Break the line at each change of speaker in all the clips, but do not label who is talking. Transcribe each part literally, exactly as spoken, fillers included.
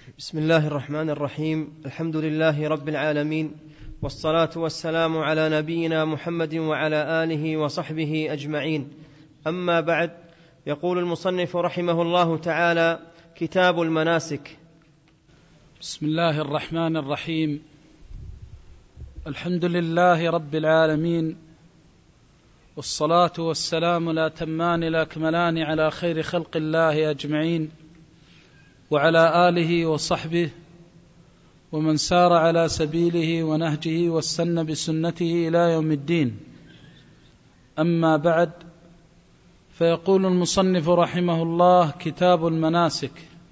بسم الله الرحمن الرحيم. الحمد لله رب العالمين، والصلاة والسلام على نبينا محمد وعلى آله وصحبه أجمعين. أما بعد، يقول المصنف رحمه الله تعالى: كتاب المناسك.
بسم الله الرحمن الرحيم. الحمد لله رب العالمين، والصلاة والسلام الأتمان الأكملان على خير خلق الله أجمعين، وعلى آله وصحبه ومن سار على سبيله ونهجه واستنى بسنته إلى يوم الدين. أما بعد، فيقول المصنف رحمه الله: كتاب المناسك.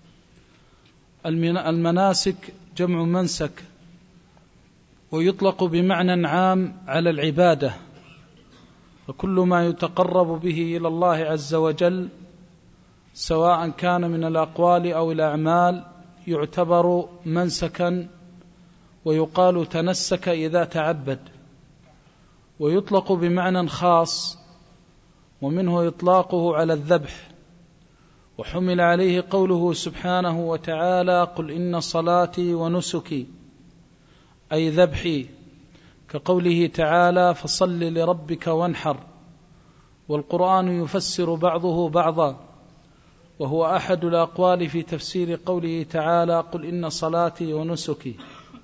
المناسك جمع منسك، ويطلق بمعنى عام على العبادة، وكل ما يتقرب به إلى الله عز وجل سواء كان من الأقوال أو الأعمال يعتبر منسكا، ويقال تنسك إذا تعبد. ويطلق بمعنى خاص، ومنه إطلاقه على الذبح، وحمل عليه قوله سبحانه وتعالى: قل إن صلاتي ونسكي، أي ذبحي، كقوله تعالى: فصل لربك وانحر. والقرآن يفسر بعضه بعضا، وهو أحد الأقوال في تفسير قوله تعالى: قل إن صلاتي ونسكي.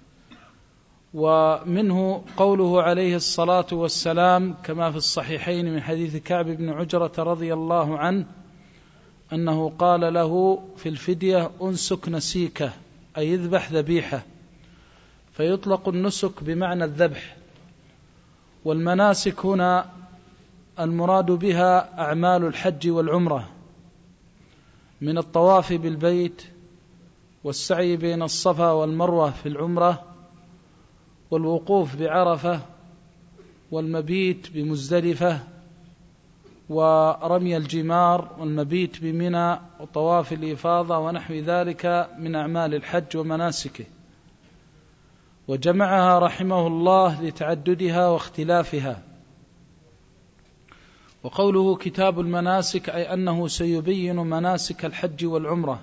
ومنه قوله عليه الصلاة والسلام كما في الصحيحين من حديث كعب بن عجرة رضي الله عنه أنه قال له في الفدية: أنسك نسيكه، أي اذبح ذبيحة. فيطلق النسك بمعنى الذبح. والمناسك هنا المراد بها أعمال الحج والعمرة، من الطواف بالبيت، والسعي بين الصفا والمروة في العمرة، والوقوف بعرفة، والمبيت بمزدلفة، ورمي الجمار، والمبيت بمنى، وطواف الإفاضة، ونحو ذلك من أعمال الحج ومناسكه. وجمعها رحمه الله لتعددها واختلافها. وقوله كتاب المناسك أي أنه سيبين مناسك الحج والعمرة.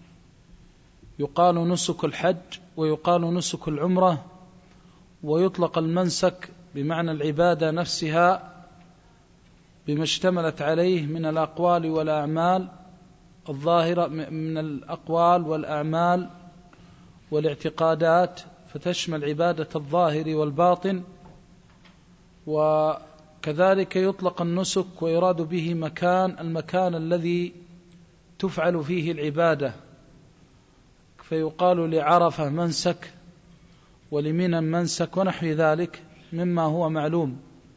يقال نسك الحج ويقال نسك العمرة، ويطلق المنسك بمعنى العبادة نفسها بما اشتملت عليه من الأقوال والأعمال الظاهرة، من الأقوال والأعمال والاعتقادات، فتشمل عبادة الظاهر والباطن. وكذلك يطلق النسك ويراد به مكان المكان الذي تفعل فيه العبادة، فيقال لعرفة منسك، ولمنى منسك، ونحو ذلك مما هو معلوم.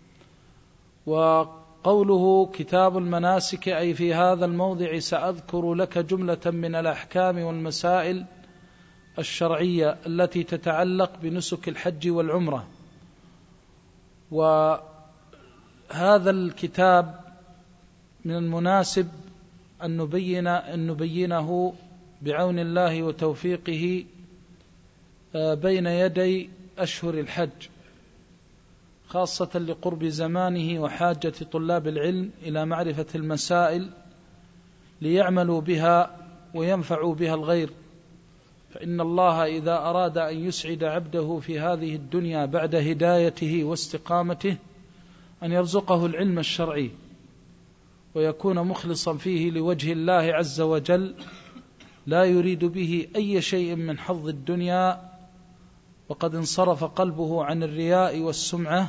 وقوله كتاب المناسك أي في هذا الموضع سأذكر لك جملة من الأحكام والمسائل الشرعية التي تتعلق بنسك الحج والعمرة. وهذا الكتاب من المناسب أن نبين أن نبينه بعون الله وتوفيقه بين يدي أشهر الحج، خاصة لقرب زمانه وحاجة طلاب العلم إلى معرفة المسائل ليعملوا بها وينفعوا بها الغير. فإن الله إذا أراد أن يسعد عبده في هذه الدنيا بعد هدايته واستقامته أن يرزقه العلم الشرعي، ويكون مخلصا فيه لوجه الله عز وجل، لا يريد به أي شيء من حظ الدنيا، وقد انصرف قلبه عن الرياء والسمعة،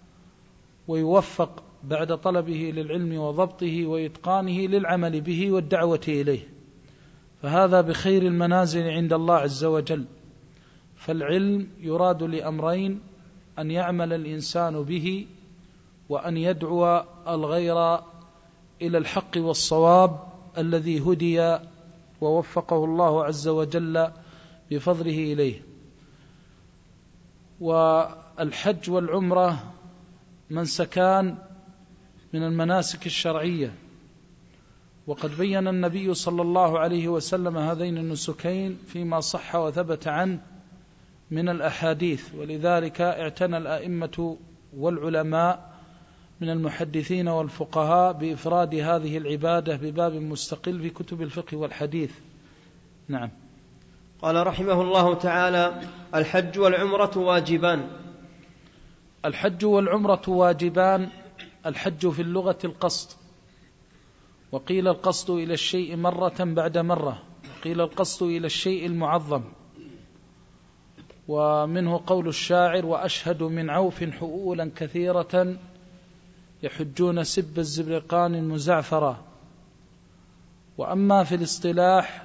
ويوفق بعد طلبه للعلم وضبطه وإتقانه للعمل به والدعوة إليه. فهذا بخير المنازل عند الله عز وجل. فالعلم يراد لأمرين: أن يعمل الإنسان به، وأن يدعو الغير إلى الحق والصواب الذي هدي ووفقه الله عز وجل بفضله إليه. والحج والعمرة منسكان من المناسك الشرعية، وقد بين النبي صلى الله عليه وسلم هذين النسكين فيما صح وثبت عنه من الأحاديث. ولذلك اعتنى الأئمة والعلماء من المحدثين والفقهاء بإفراد هذه العبادة بباب مستقل في كتب الفقه والحديث. نعم.
قال رحمه الله تعالى: الحج والعمرة واجبان.
الحج والعمرة واجبان. الحج في اللغة القصد، وقيل القصد إلى الشيء مرة بعد مرة، وقيل القصد إلى الشيء المعظم. ومنه قول الشاعر: وأشهد من عوف حؤولا كثيرة يحجون سب الزبرقان المزعفرة. وأما في الاصطلاح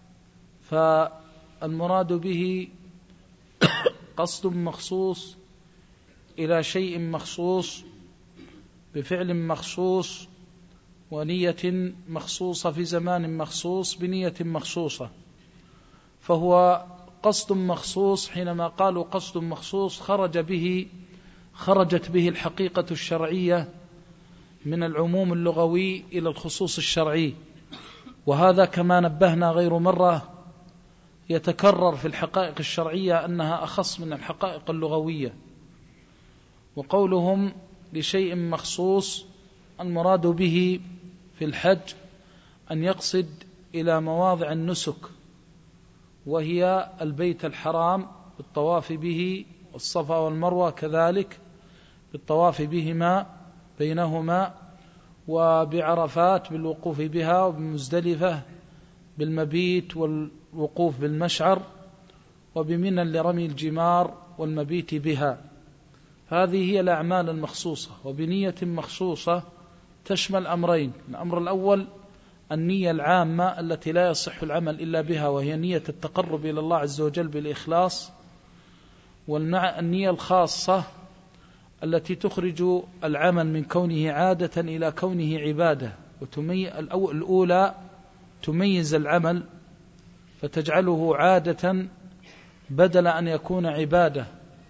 فالمراد به قصد مخصوص إلى شيء مخصوص بفعل مخصوص ونية مخصوصة في زمان مخصوص بنية مخصوصة. فهو قصد مخصوص. حينما قالوا قصد مخصوص خرج به خرجت به الحقيقة الشرعية من العموم اللغوي إلى الخصوص الشرعي، وهذا كما نبهنا غير مرة يتكرر في الحقائق الشرعية أنها أخص من الحقائق اللغوية. وقولهم لشيء مخصوص المراد به في الحج أن يقصد إلى مواضع النسك، وهي البيت الحرام بالطواف به، والصفا والمروة كذلك بالطواف بهما بينهما، وبعرفات بالوقوف بها، وبمزدلفة بالمبيت والوقوف بالمشعر، وبمنى لرمي الجمار والمبيت بها. هذه هي الأعمال المخصوصة وبنية مخصوصة تشمل أمرين: الأمر الأول النية العامة التي لا يصح العمل إلا بها، وهي نية التقرب إلى الله عز وجل بالإخلاص، والنية الخاصة التي تخرج العمل من كونه عادة إلى كونه عبادة. الأولى تميز العمل فتجعله عادة بدل أن يكون عبادة.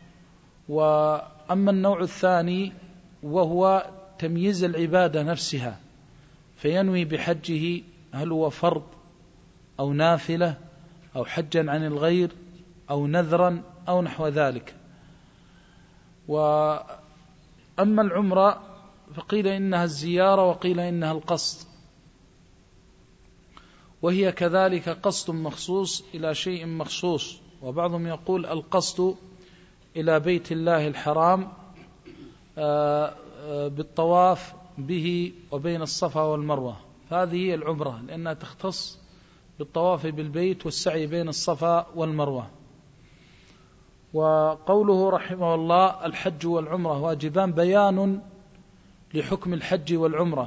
وأما النوع الثاني وهو تمييز العبادة نفسها، فينوي بحجه هل هو فرض أو نافلة أو حجا عن الغير أو نذرا أو نحو ذلك. وأما العمرة فقيل إنها الزيارة وقيل إنها القصد، وهي كذلك قصد مخصوص إلى شيء مخصوص. وبعضهم يقول القصد إلى بيت الله الحرام بالطواف به وبين الصفا والمروة، فهذه هي العمرة لأنها تختص بالطواف بالبيت والسعي بين الصفا والمروة. وقوله رحمه الله الحج والعمرة واجبان بيان لحكم الحج والعمرة.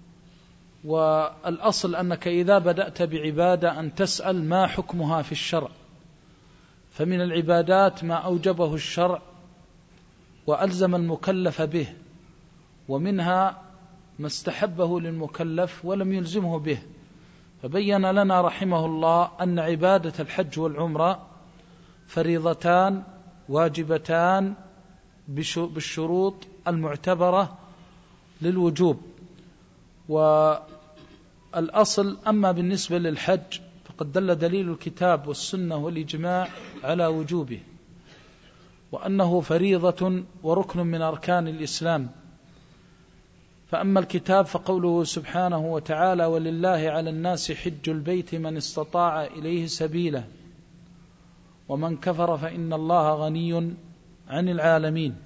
والأصل أنك إذا بدأت بعبادة أن تسأل ما حكمها في الشرع، فمن العبادات ما أوجبه الشرع وألزم المكلف به، ومنها ما استحبه للمكلف ولم يلزمه به. فبين لنا رحمه الله أن عبادة الحج والعمرة فريضتان واجبتان بالشروط المعتبرة للوجوب. والأصل أما بالنسبة للحج فقد دل دليل الكتاب والسنة والإجماع على وجوبه، وأنه فريضة وركن من أركان الإسلام. فأما الكتاب فقوله سبحانه وتعالى: ولله على الناس حج البيت من استطاع إليه سبيلا ومن كفر فإن الله غني عن العالمين.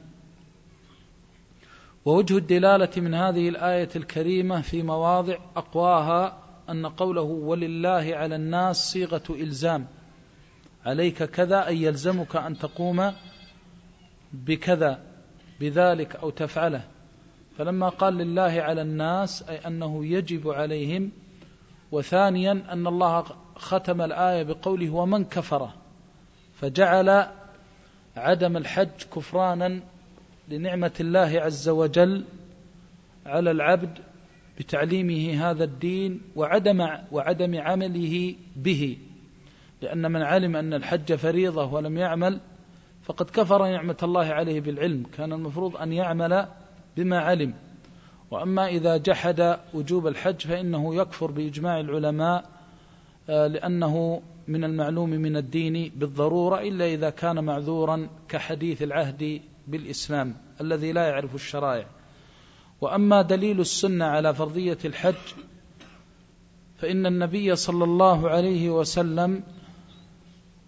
ووجه الدلالة من هذه الآية الكريمة في مواضع أقواها أن قوله ولله على الناس صيغة إلزام، عليك كذا أي يلزمك أن تقوم بكذا بذلك أو تفعله. فلما قال لله على الناس أي أنه يجب عليهم. وثانيا أن الله ختم الآية بقوله ومن كفر، فجعل عدم الحج كفرانا لنعمة الله عز وجل على العبد بتعليمه هذا الدين وعدم وعدم عمله به، لأن من علم أن الحج فريضة ولم يعمل فقد كفر نعمة الله عليه بالعلم، كان المفروض أن يعمل بما علم. وأما إذا جحد وجوب الحج فإنه يكفر بإجماع العلماء، لأنه من المعلوم من الدين بالضرورة إلا إذا كان معذورا كحديث العهد بالإسلام الذي لا يعرف الشرائع. وأما دليل السنة على فرضية الحج فإن النبي صلى الله عليه وسلم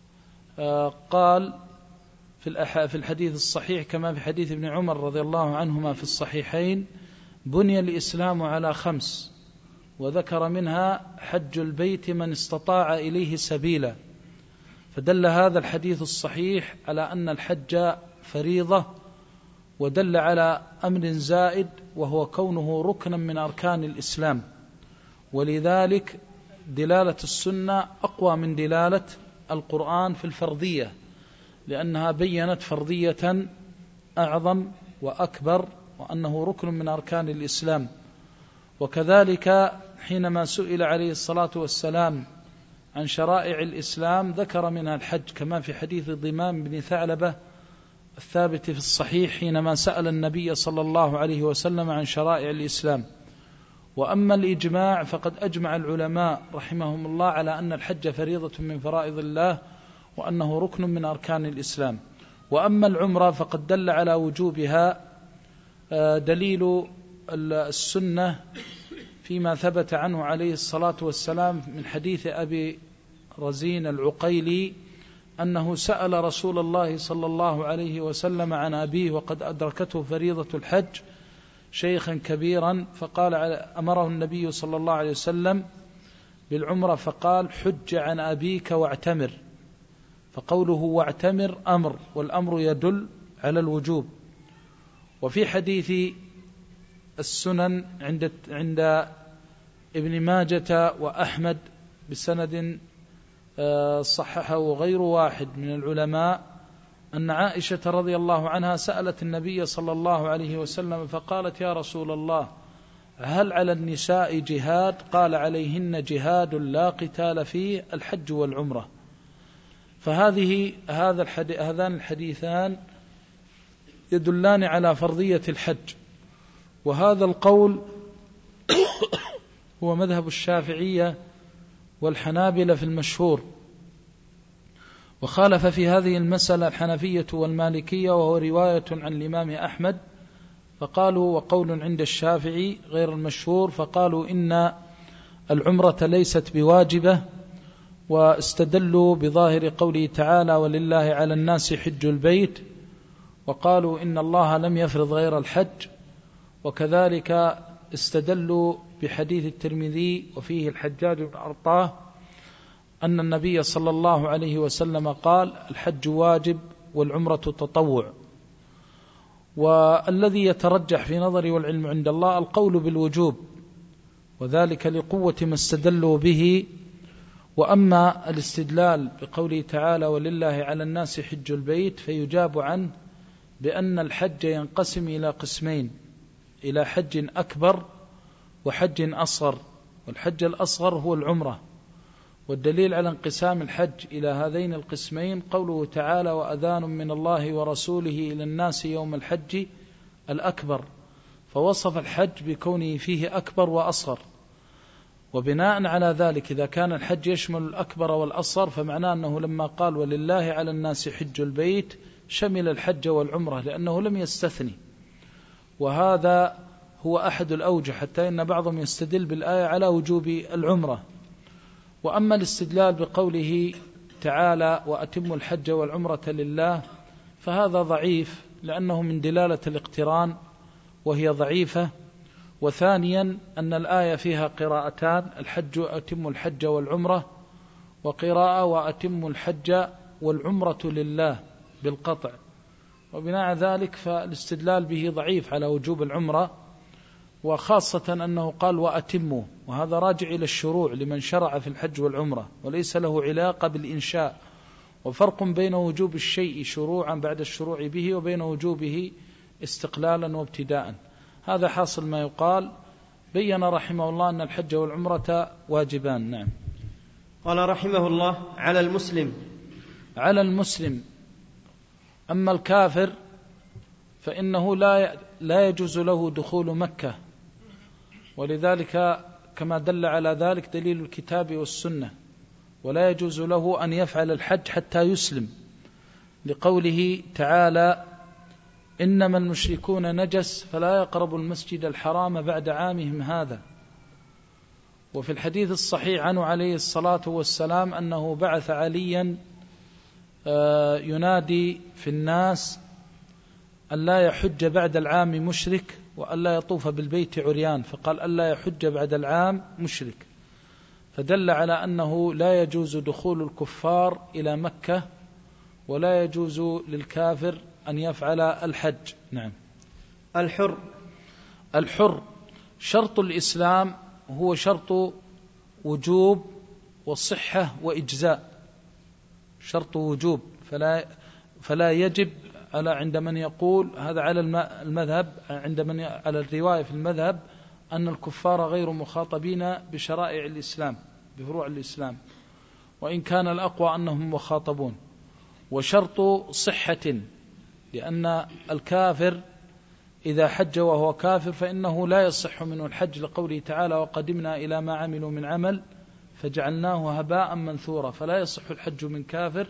قال في الحديث الصحيح كما في حديث ابن عمر رضي الله عنهما في الصحيحين: بني الإسلام على خمس، وذكر منها حج البيت من استطاع إليه سبيلا. فدل هذا الحديث الصحيح على أن الحج فريضة، ودل على أمر زائد وهو كونه ركنا من أركان الإسلام، ولذلك دلالة السنة أقوى من دلالة القرآن في الفرضية، لأنها بيّنت فرضية أعظم وأكبر، وأنه ركن من أركان الإسلام. وكذلك حينما سئل عليه الصلاة والسلام عن شرائع الإسلام ذكر منها الحج، كما في حديث ضمام بن ثعلبة الثابت في الصحيح حينما سأل النبي صلى الله عليه وسلم عن شرائع الإسلام. وأما الإجماع فقد أجمع العلماء رحمهم الله على أن الحج فريضة من فرائض الله، وأنه ركن من أركان الإسلام. وأما العمرة فقد دل على وجوبها دليل السنة فيما ثبت عنه عليه الصلاة والسلام من حديث أبي رزين العقيلي أنه سأل رسول الله صلى الله عليه وسلم عن أبيه وقد أدركته فريضة الحج شيخا كبيرا، فقال أمره النبي صلى الله عليه وسلم بالعمرة، فقال: حج عن أبيك واعتمر. فقوله واعتمر أمر، والأمر يدل على الوجوب. وفي حديث السنن عند عند ابن ماجة وأحمد بسند صححه غير واحد من العلماء أن عائشة رضي الله عنها سألت النبي صلى الله عليه وسلم فقالت: يا رسول الله، هل على النساء جهاد؟ قال: عليهن جهاد لا قتال فيه، الحج والعمرة. فهذه هذا هذان الحديثان يدلان على فرضية الحج. وهذا القول هو مذهب الشافعية والحنابلة في المشهور، وخالف في هذه المسألة الحنفية والمالكية، وهو رواية عن الإمام أحمد، فقالوا وقول عند الشافعي غير المشهور، فقالوا إن العمرة ليست بواجبة، واستدلوا بظاهر قوله تعالى: ولله على الناس حج البيت، وقالوا إن الله لم يفرض غير الحج. وكذلك استدلوا بحديث الترمذي وفيه الحجاج بن أرطاه أن النبي صلى الله عليه وسلم قال: الحج واجب والعمرة تطوع. والذي يترجح في نظري والعلم عند الله القول بالوجوب، وذلك لقوة ما استدلوا به. وأما الاستدلال بقوله تعالى: ولله على الناس حج البيت، فيجاب عنه بأن الحج ينقسم إلى قسمين: إلى حج أكبر وحج أصغر، والحج الأصغر هو العمرة. والدليل على انقسام الحج إلى هذين القسمين قوله تعالى: وأذان من الله ورسوله إلى الناس يوم الحج الأكبر، فوصف الحج بكونه فيه أكبر وأصغر. وبناء على ذلك إذا كان الحج يشمل الأكبر والأصغر فمعناه أنه لما قال ولله على الناس حج البيت شمل الحج والعمرة، لأنه لم يستثني. وهذا هو أحد الأوجه، حتى إن بعضهم يستدل بالآية على وجوب العمرة. وأما الاستدلال بقوله تعالى: وأتم الحج والعمرة لله، فهذا ضعيف، لأنه من دلالة الاقتران وهي ضعيفة. وثانيا أن الآية فيها قراءتان: الحج أتم الحج والعمرة، وقراءة وأتم الحج والعمرة لله بالقطع. وبناء ذلك فالاستدلال به ضعيف على وجوب العمرة، وخاصة أنه قال وأتموا، وهذا راجع إلى الشروع لمن شرع في الحج والعمرة، وليس له علاقة بالإنشاء. وفرق بين وجوب الشيء شروعا بعد الشروع به وبين وجوبه استقلالا وابتداء. هذا حاصل ما يقال. بين رحمه الله أن الحج والعمرة واجبان. نعم.
قال رحمه الله: على المسلم
على المسلم. أما الكافر فإنه لا لا يجوز له دخول مكة، ولذلك كما دل على ذلك دليل الكتاب والسنة. ولا يجوز له أن يفعل الحج حتى يسلم، لقوله تعالى: إنما المشركون نجس فلا يقربوا المسجد الحرام بعد عامهم هذا. وفي الحديث الصحيح عنه عليه الصلاة والسلام أنه بعث عليا ينادي في الناس أن لا يحج بعد العام مشرك وأن لا يطوف بالبيت عريان، فقال أن لا يحج بعد العام مشرك، فدل على أنه لا يجوز دخول الكفار إلى مكة ولا يجوز للكافر أن يفعل الحج. نعم.
الحر
الحر شرط الإسلام هو شرط وجوب وصحة وإجزاء، شرط وجوب، فلا فلا يجب على عند من يقول هذا على المذهب، عند من على الرواية في المذهب أن الكفار غير مخاطبين بشرائع الإسلام بفروع الإسلام، وإن كان الأقوى أنهم مخاطبون. وشرط صحة، لأن الكافر إذا حج وهو كافر فإنه لا يصح منه الحج، لقوله تعالى وقدمنا إلى ما عملوا من عمل فجعلناه هباء منثورا، فلا يصح الحج من كافر.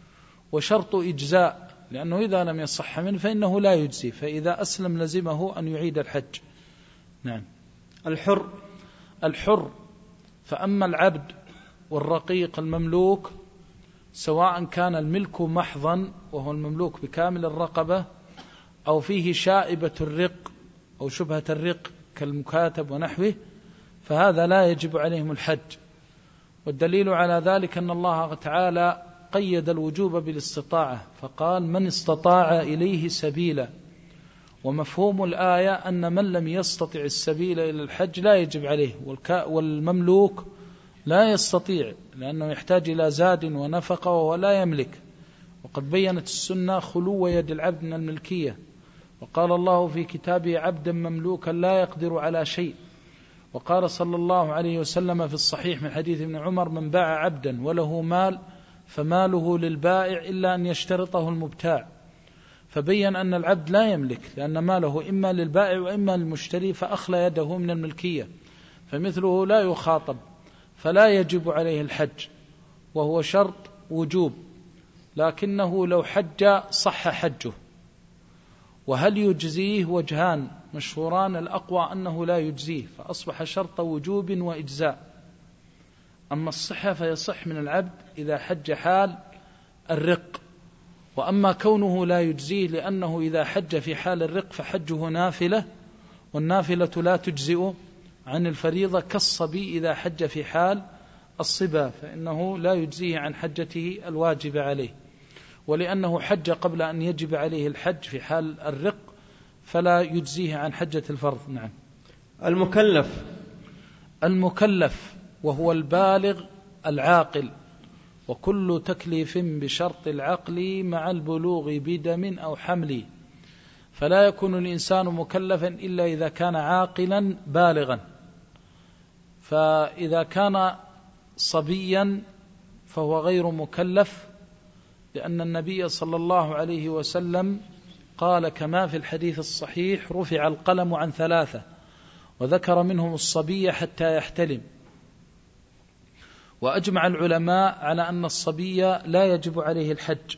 وشرط إجزاء، لأنه إذا لم يصح منه فإنه لا يجزي، فإذا أسلم لزمه أن يعيد الحج. نعم.
الحر
الحر فأما العبد والرقيق المملوك، سواء كان الملك محضا وهو المملوك بكامل الرقبة، أو فيه شائبة الرق أو شبهة الرق كالمكاتب ونحوه، فهذا لا يجب عليهم الحج. والدليل على ذلك أن الله تعالى قيد الوجوب بالاستطاعة، فقال من استطاع إليه سبيلا، ومفهوم الآية أن من لم يستطع السبيل إلى الحج لا يجب عليه، والمملوك لا يستطيع لأنه يحتاج إلى زاد ونفقة وهو لا يملك. وقد بينت السنة خلو يد العبد من الملكية، وقال الله في كتابه عبدا مملوكا لا يقدر على شيء. وقال صلى الله عليه وسلم في الصحيح من حديث ابن عمر من باع عبدا وله مال فماله للبائع إلا أن يشترطه المبتاع، فبين أن العبد لا يملك، لأن ماله إما للبائع وإما للمشتري، فأخلى يده من الملكية، فمثله لا يخاطب، فلا يجب عليه الحج، وهو شرط وجوب، لكنه لو حج صح حجه. وهل يجزيه؟ وجهان مشهوران، الأقوى أنه لا يجزيه، فأصبح شرط وجوب وإجزاء. أما الصحة فيصح من العبد إذا حج حال الرق، وأما كونه لا يجزيه لأنه إذا حج في حال الرق فحجه نافلة، والنافلة لا تجزئ عن الفريضة، كالصبي إذا حج في حال الصبا فإنه لا يجزيه عن حجته الواجب عليه، ولأنه حج قبل أن يجب عليه الحج في حال الرق فلا يجزيه عن حجة الفرض. نعم.
المكلف
المكلف وهو البالغ العاقل، وكل تكليف بشرط العقل مع البلوغ بدم أو حمل، فلا يكون الإنسان مكلفا إلا إذا كان عاقلا بالغا. فإذا كان صبيا فهو غير مكلف، لأن النبي صلى الله عليه وسلم قال كما في الحديث الصحيح رفع القلم عن ثلاثة، وذكر منهم الصبي حتى يحتلم. وأجمع العلماء على أن الصبي لا يجب عليه الحج،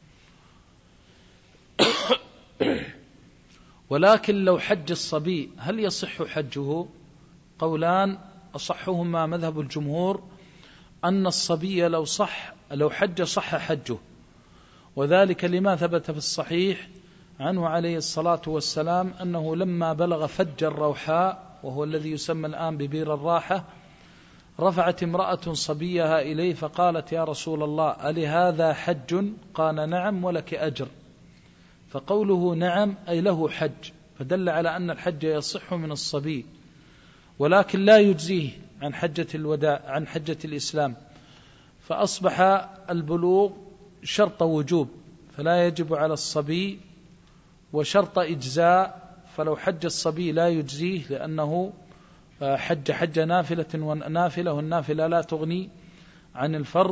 ولكن لو حج الصبي هل يصح حجه؟ قولان، أصحهما مذهب الجمهور أن الصبي لو صح لو حج صح حجه، وذلك لما ثبت في الصحيح عنه عليه الصلاة والسلام أنه لما بلغ فج الروحاء وهو الذي يسمى الآن ببير الراحة، رفعت امرأة صبيها إليه فقالت يا رسول الله ألي هذا حج؟ قال نعم ولك أجر. فقوله نعم أي له حج، فدل على أن الحج يصح من الصبي، ولكن لا يجزيه عن حجة الوداع عن حجة الإسلام، فأصبح البلوغ شرط وجوب فلا يجب على الصبي، وشرط إجزاء، فلو حج الصبي لا يجزيه لأنه حج حج نافلة ونافلة والنافلة لا تغني عن الفرض.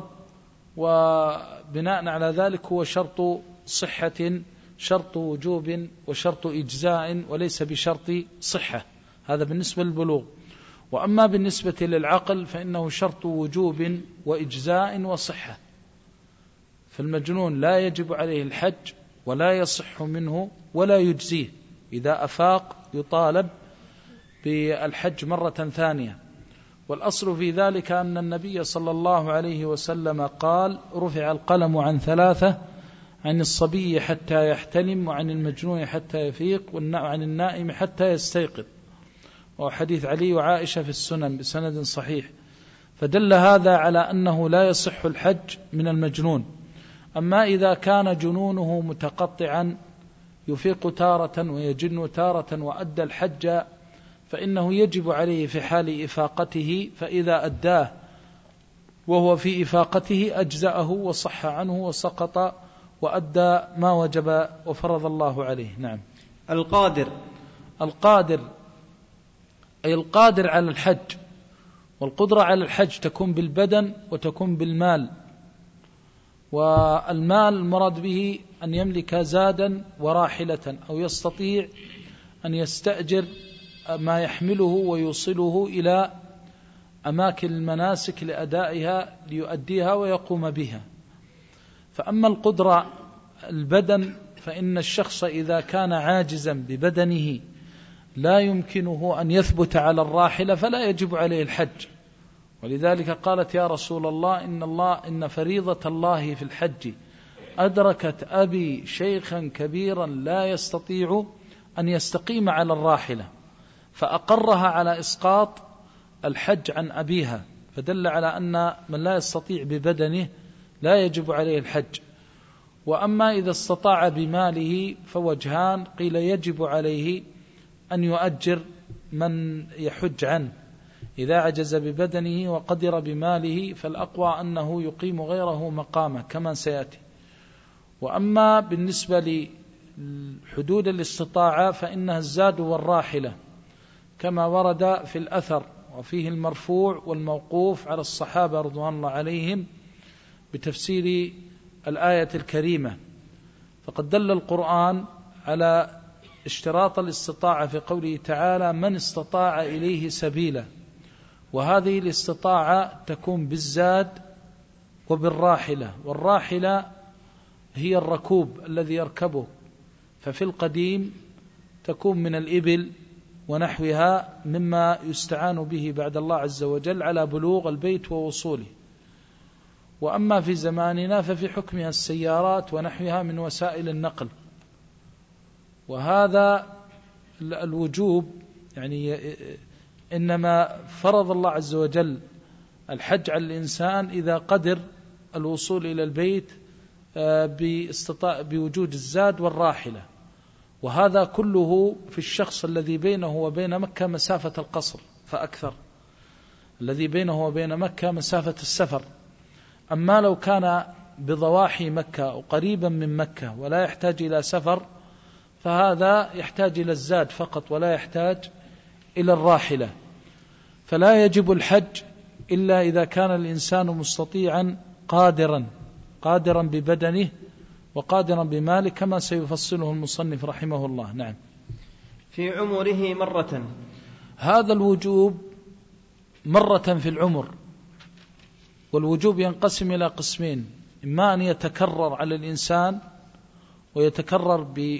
وبناء على ذلك هو شرط صحة، شرط وجوب وشرط إجزاء، وليس بشرط صحة. هذا بالنسبة للبلوغ. وأما بالنسبة للعقل فإنه شرط وجوب وإجزاء وصحة، فالمجنون لا يجب عليه الحج ولا يصح منه ولا يجزيه، إذا أفاق يطالب بالحج مرة ثانية. والأصل في ذلك أن النبي صلى الله عليه وسلم قال: رفع القلم عن ثلاثة: عن الصبي حتى يحتلم، وعن المجنون حتى يفيق، وعن النائم حتى يستيقظ. وحديث علي وعائشة في السنن بسند صحيح. فدل هذا على أنه لا يصح الحج من المجنون. أما إذا كان جنونه متقطعا يفيق تارة ويجن تارة وأدى الحج فإنه يجب عليه في حال إفاقته، فإذا أداه وهو في إفاقته أجزأه وصح عنه وسقط وأدى ما وجب وفرض الله عليه. نعم.
القادر
القادر أي القادر على الحج، والقدرة على الحج تكون بالبدن وتكون بالمال. والمال المراد به أن يملك زادا وراحلة، أو يستطيع أن يستأجر ما يحمله ويوصله إلى أماكن المناسك لأدائها ليؤديها ويقوم بها. فأما القدرة البدن فإن الشخص إذا كان عاجزا ببدنه لا يمكنه أن يثبت على الراحلة فلا يجب عليه الحج. ولذلك قالت: يا رسول الله إن الله إن فريضة الله في الحج أدركت أبي شيخا كبيرا لا يستطيع أن يستقيم على الراحلة، فأقرها على إسقاط الحج عن أبيها، فدل على أن من لا يستطيع ببدنه لا يجب عليه الحج. وأما إذا استطاع بماله فوجهان: قيل يجب عليه أن يؤجر من يحج عنه إذا عجز ببدنه وقدر بماله، فالأقوى أنه يقيم غيره مقامه كما سيأتي. وأما بالنسبة لحدود الاستطاعة فإنها الزاد والراحلة كما ورد في الأثر، وفيه المرفوع والموقوف على الصحابة رضوان الله عليهم بتفسير الآية الكريمة. فقد دل القرآن على اشتراط الاستطاعة في قوله تعالى: من استطاع إليه سبيلا. وهذه الاستطاعة تكون بالزاد وبالراحلة، والراحلة هي الركوب الذي يركبه، ففي القديم تكون من الإبل ونحوها مما يستعان به بعد الله عز وجل على بلوغ البيت ووصوله. وأما في زماننا ففي حكمها السيارات ونحوها من وسائل النقل. وهذا الوجوب يعني إنما فرض الله عز وجل الحج على الإنسان إذا قدر الوصول إلى البيت بوجود الزاد والراحلة، وهذا كله في الشخص الذي بينه وبين مكة مسافة القصر فأكثر، الذي بينه وبين مكة مسافة السفر. أما لو كان بضواحي مكة وقريبا من مكة ولا يحتاج إلى سفر فهذا يحتاج إلى الزاد فقط ولا يحتاج إلى الراحلة. فلا يجب الحج إلا إذا كان الإنسان مستطيعا قادرا قادرا ببدنه وقادرا بماله كما سيفصله المصنف رحمه الله. نعم.
في عمره مرة،
هذا الوجوب مرة في العمر. والوجوب ينقسم إلى قسمين: إما أن يتكرر على الإنسان ويتكرر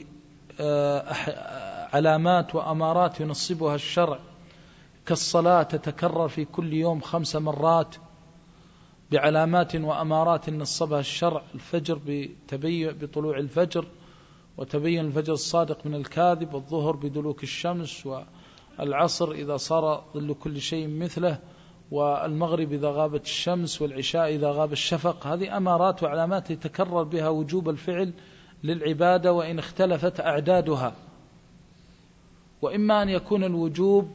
بعلامات وأمارات ينصبها الشرع، كالصلاة تتكرر في كل يوم خمس مرات بعلامات وأمارات نصبها الشرع: الفجر بطلوع الفجر وتبين الفجر الصادق من الكاذب، والظهر بدلوك الشمس، والعصر إذا صار ظل كل شيء مثله، والمغرب إذا غابت الشمس، والعشاء إذا غاب الشفق. هذه أمارات وعلامات يتكرر بها وجوب الفعل للعبادة وإن اختلفت أعدادها. وإما أن يكون الوجوب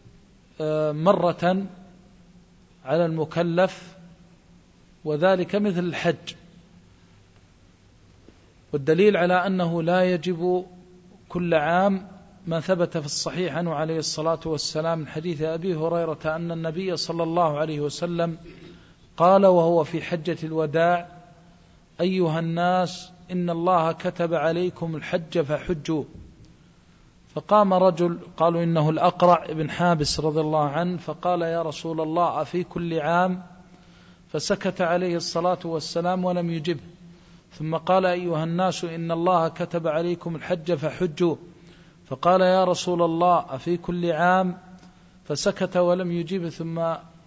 مرة على المكلف، وذلك مثل الحج. والدليل على أنه لا يجب كل عام ما ثبت في الصحيح عنه عليه الصلاة والسلام من حديث أبي هريرة أن النبي صلى الله عليه وسلم قال وهو في حجة الوداع: أيها الناس إن الله كتب عليكم الحج فحجوا. فقام رجل، قالوا إنه الأقرع بن حابس رضي الله عنه، فقال: يا رسول الله أفي كل عام؟ فسكت عليه الصلاة والسلام ولم يجبه. ثم قال: أيها الناس إن الله كتب عليكم الحج فحجوا. فقال: يا رسول الله أفي كل عام؟ فسكت ولم يجب. ثم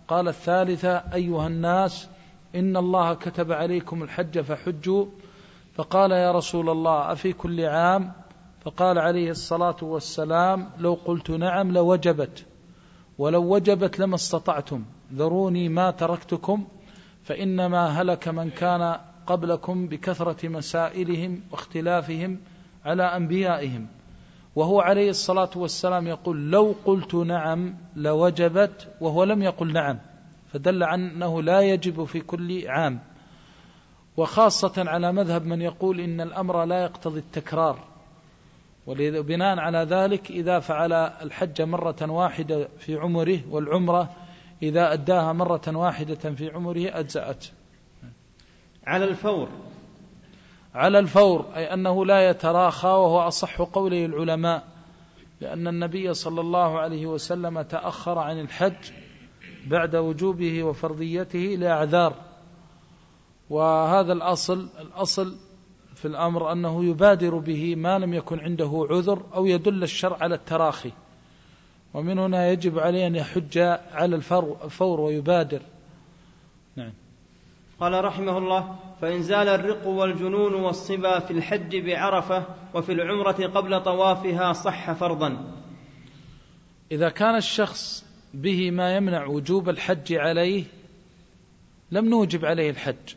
قال الثالثة أيها الناس إن الله كتب عليكم الحج فحجوا. فقال يا رسول الله أفي كل عام؟ فقال عليه الصلاة والسلام لو قلت نعم لوجبت، ولو وجبت لما استطعتم، ذروني ما تركتكم، فإنما هلك من كان قبلكم بكثرة مسائلهم واختلافهم على أنبيائهم. وهو عليه الصلاة والسلام يقول لو قلت نعم لوجبت، وهو لم يقل نعم، فدل عن أنه لا يجب في كل عام، وخاصة على مذهب من يقول إن الأمر لا يقتضي التكرار. وبناء على ذلك إذا فعل الحج مرة واحدة في عمره، والعمرة إذا أداها مرة واحدة في عمره أجزأت.
على الفور،
على الفور أي أنه لا يتراخى، وهو أصح قولي العلماء، لأن النبي صلى الله عليه وسلم تأخر عن الحج بعد وجوبه وفرضيته لأعذار. وهذا الأصل الأصل في الأمر أنه يبادر به ما لم يكن عنده عذر أو يدل الشرع على التراخي، ومن هنا يجب عليه أن يحج على الفور ويبادر. نعم.
قال رحمه الله فإن زال الرق والجنون والصبا في الحج بعرفة وفي العمرة قبل طوافها صح فرضا.
إذا كان الشخص به ما يمنع وجوب الحج عليه لم نوجب عليه الحج،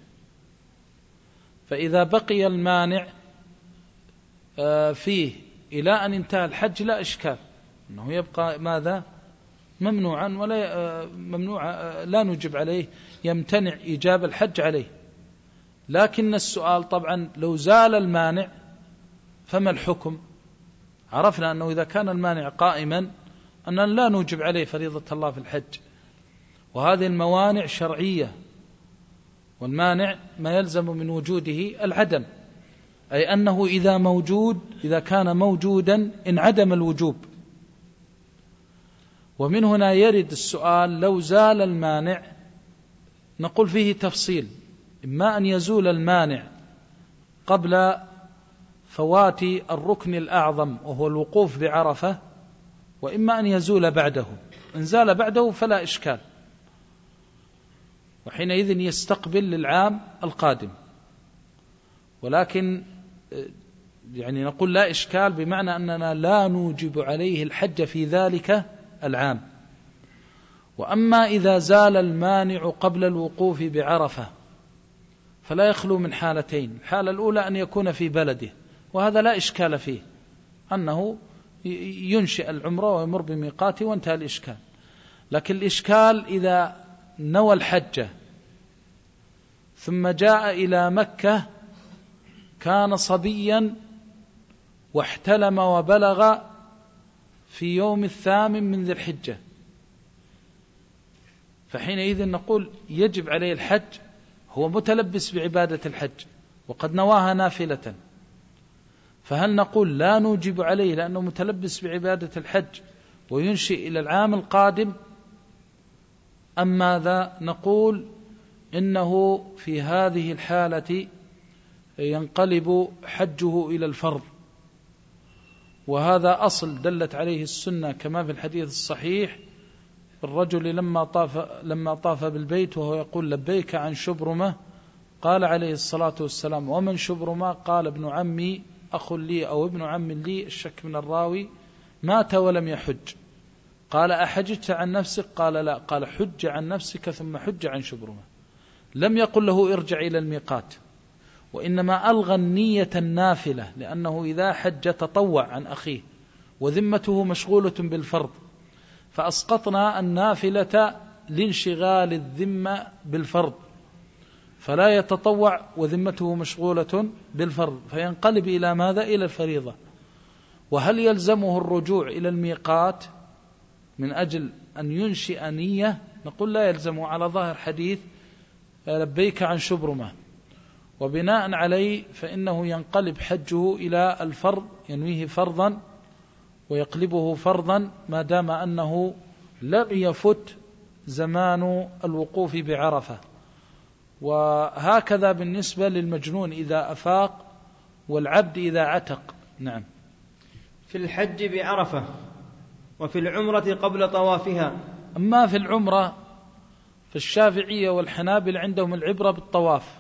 فإذا بقي المانع فيه إلى أن انتهى الحج لا إشكال، أنه يبقى ماذا ممنوعا ولا ممنوع لا نوجب عليه، يمتنع إيجاب الحج عليه. لكن السؤال طبعا لو زال المانع فما الحكم؟ عرفنا أنه إذا كان المانع قائما أننا لا نوجب عليه فريضة الله في الحج، وهذه الموانع شرعية، والمانع ما يلزم من وجوده العدم، أي أنه إذا موجود إذا كان موجودا انعدم الوجوب. ومن هنا يرد السؤال لو زال المانع، نقول فيه تفصيل، إما أن يزول المانع قبل فوات الركن الأعظم وهو الوقوف بعرفة، وإما أن يزول بعده. إن زال بعده فلا إشكال، وحينئذ يستقبل للعام القادم. ولكن يعني نقول لا إشكال بمعنى أننا لا نوجب عليه الحج في ذلك العام. وأما إذا زال المانع قبل الوقوف بعرفة فلا يخلو من حالتين: الحالة الأولى أن يكون في بلده، وهذا لا إشكال فيه، أنه ينشئ العمرة ويمر بميقاته وانتهى الإشكال. لكن الإشكال إذا نوى الحج ثم جاء إلى مكة كان صبيا واحتلم وبلغ في يوم الثامن من ذي الحجة، فحينئذ نقول يجب عليه الحج، هو متلبس بعبادة الحج وقد نواها نافلة، فهل نقول لا نوجب عليه لأنه متلبس بعبادة الحج وينشئ إلى العام القادم، أم ماذا؟ نقول إنه في هذه الحالة ينقلب حجه إلى الفرض، وهذا أصل دلت عليه السنة كما في الحديث الصحيح: الرجل لما طاف لما طاف بالبيت وهو يقول لبيك عن شبرمة، قال عليه الصلاة والسلام: ومن شبرمة؟ قال ابن عمي أخ لي أو ابن عم لي، الشك من الراوي، مات ولم يحج. قال أحججت عن نفسك؟ قال لا. قال حج عن نفسك ثم حج عن شبرمة. لم يقل له ارجع إلى الميقات، وإنما ألغى النية النافلة، لأنه إذا حج تطوع عن أخيه وذمته مشغولة بالفرض، فأسقطنا النافلة لانشغال الذمة بالفرض، فلا يتطوع وذمته مشغولة بالفرض، فينقلب إلى ماذا؟ إلى الفريضة. وهل يلزمه الرجوع إلى الميقات من أجل أن ينشئ نية؟ نقول لا يلزمه على ظاهر حديث لبيك عن شبرمة، وبناء عليه فإنه ينقلب حجه إلى الفرض، ينويه فرضا ويقلبه فرضا ما دام أنه لم يفت زمان الوقوف بعرفة. وهكذا بالنسبة للمجنون إذا أفاق والعبد إذا عتق. نعم.
في الحج بعرفة وفي العمرة قبل طوافها.
أما في العمرة فالشافعية والحنابل عندهم العبرة بالطواف.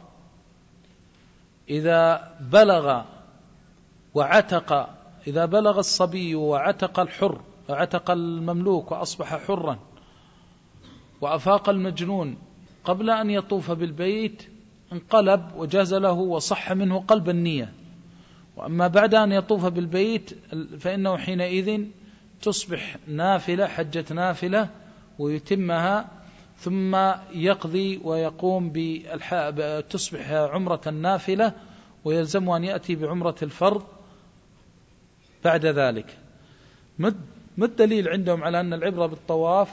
إذا بلغ وعتق إذا بلغ الصبي وعتق الحر وعتق المملوك وأصبح حرا وأفاق المجنون قبل أن يطوف بالبيت انقلب وجاز له وصح منه قلب النية. وأما بعد أن يطوف بالبيت فإنه حينئذ تصبح نافلة، حجة نافلة، ويتمها ثم يقضي ويقوم بالح... تصبح عمرة النافلة، ويلزم أن يأتي بعمرة الفرض بعد ذلك. ما الدليل عندهم على أن العبرة بالطواف؟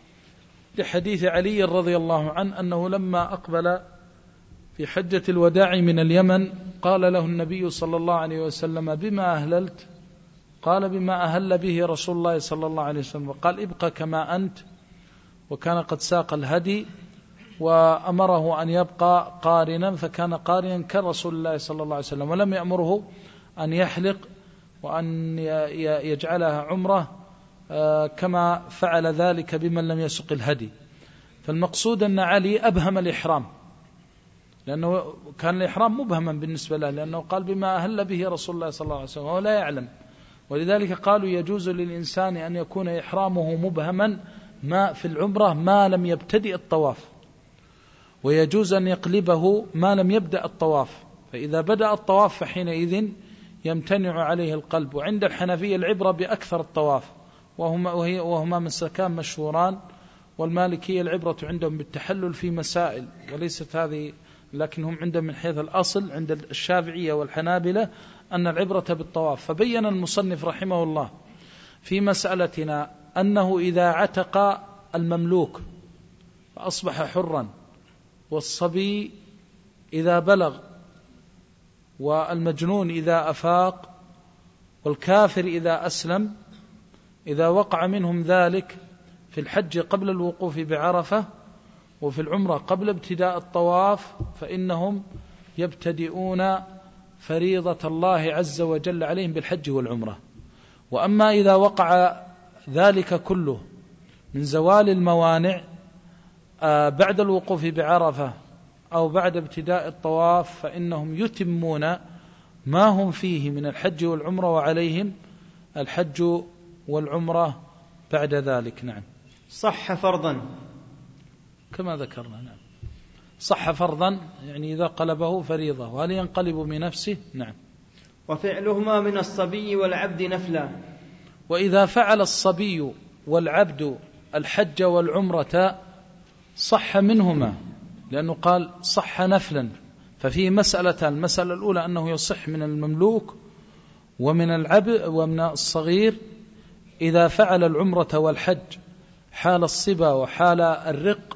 لحديث علي رضي الله عنه أنه لما أقبل في حجة الوداع من اليمن قال له النبي صلى الله عليه وسلم: بما أهللت؟ قال: بما أهل به رسول الله صلى الله عليه وسلم. قال: ابقى كما أنت. وكان قد ساق الهدي وأمره أن يبقى قارنا، فكان قارنا كرسول الله صلى الله عليه وسلم، ولم يأمره أن يحلق وأن يجعلها عمره كما فعل ذلك بمن لم يسق الهدي. فالمقصود أن علي أبهم الإحرام، لأنه كان الإحرام مبهما بالنسبة له، لأنه قال: بما أهل به رسول الله صلى الله عليه وسلم، وهو لا يعلم. ولذلك قالوا يجوز للإنسان أن يكون إحرامه مبهما ما في العمرة ما لم يبتدئ الطواف، ويجوز أن يقلبه ما لم يبدأ الطواف. فإذا بدأ الطواف فحينئذ يمتنع عليه القلب. وعند الحنفية العبرة بأكثر الطواف، وهما, وهما مسلكان مشهوران. والمالكية العبرة عندهم بالتحلل في مسائل وليست هذه، لكنهم عندهم من حيث الأصل عند الشافعية والحنابلة أن العبرة بالطواف. فبين المصنف رحمه الله في مسألتنا أنه إذا عتق المملوك فأصبح حرا، والصبي إذا بلغ، والمجنون إذا أفاق، والكافر إذا أسلم، إذا وقع منهم ذلك في الحج قبل الوقوف بعرفة وفي العمرة قبل ابتداء الطواف، فإنهم يبتدئون فريضة الله عز وجل عليهم بالحج والعمرة. وأما إذا وقع ذلك كله من زوال الموانع بعد الوقوف بعرفة أو بعد ابتداء الطواف، فإنهم يتمون ما هم فيه من الحج والعمرة، وعليهم الحج والعمرة بعد ذلك. نعم.
صح فرضا
كما ذكرنا. نعم. صح فرضا يعني إذا قلبه فريضة، وهل ينقلب بنفسه؟ نعم.
وفعلهما من الصبي والعبد نفلا.
وإذا فعل الصبي والعبد الحج والعمرة صح منهما، لأنه قال صح نفلا. ففيه مسألتان: المسألة الأولى أنه يصح من المملوك ومن العبد ومن الصغير إذا فعل العمرة والحج حال الصبا وحال الرق،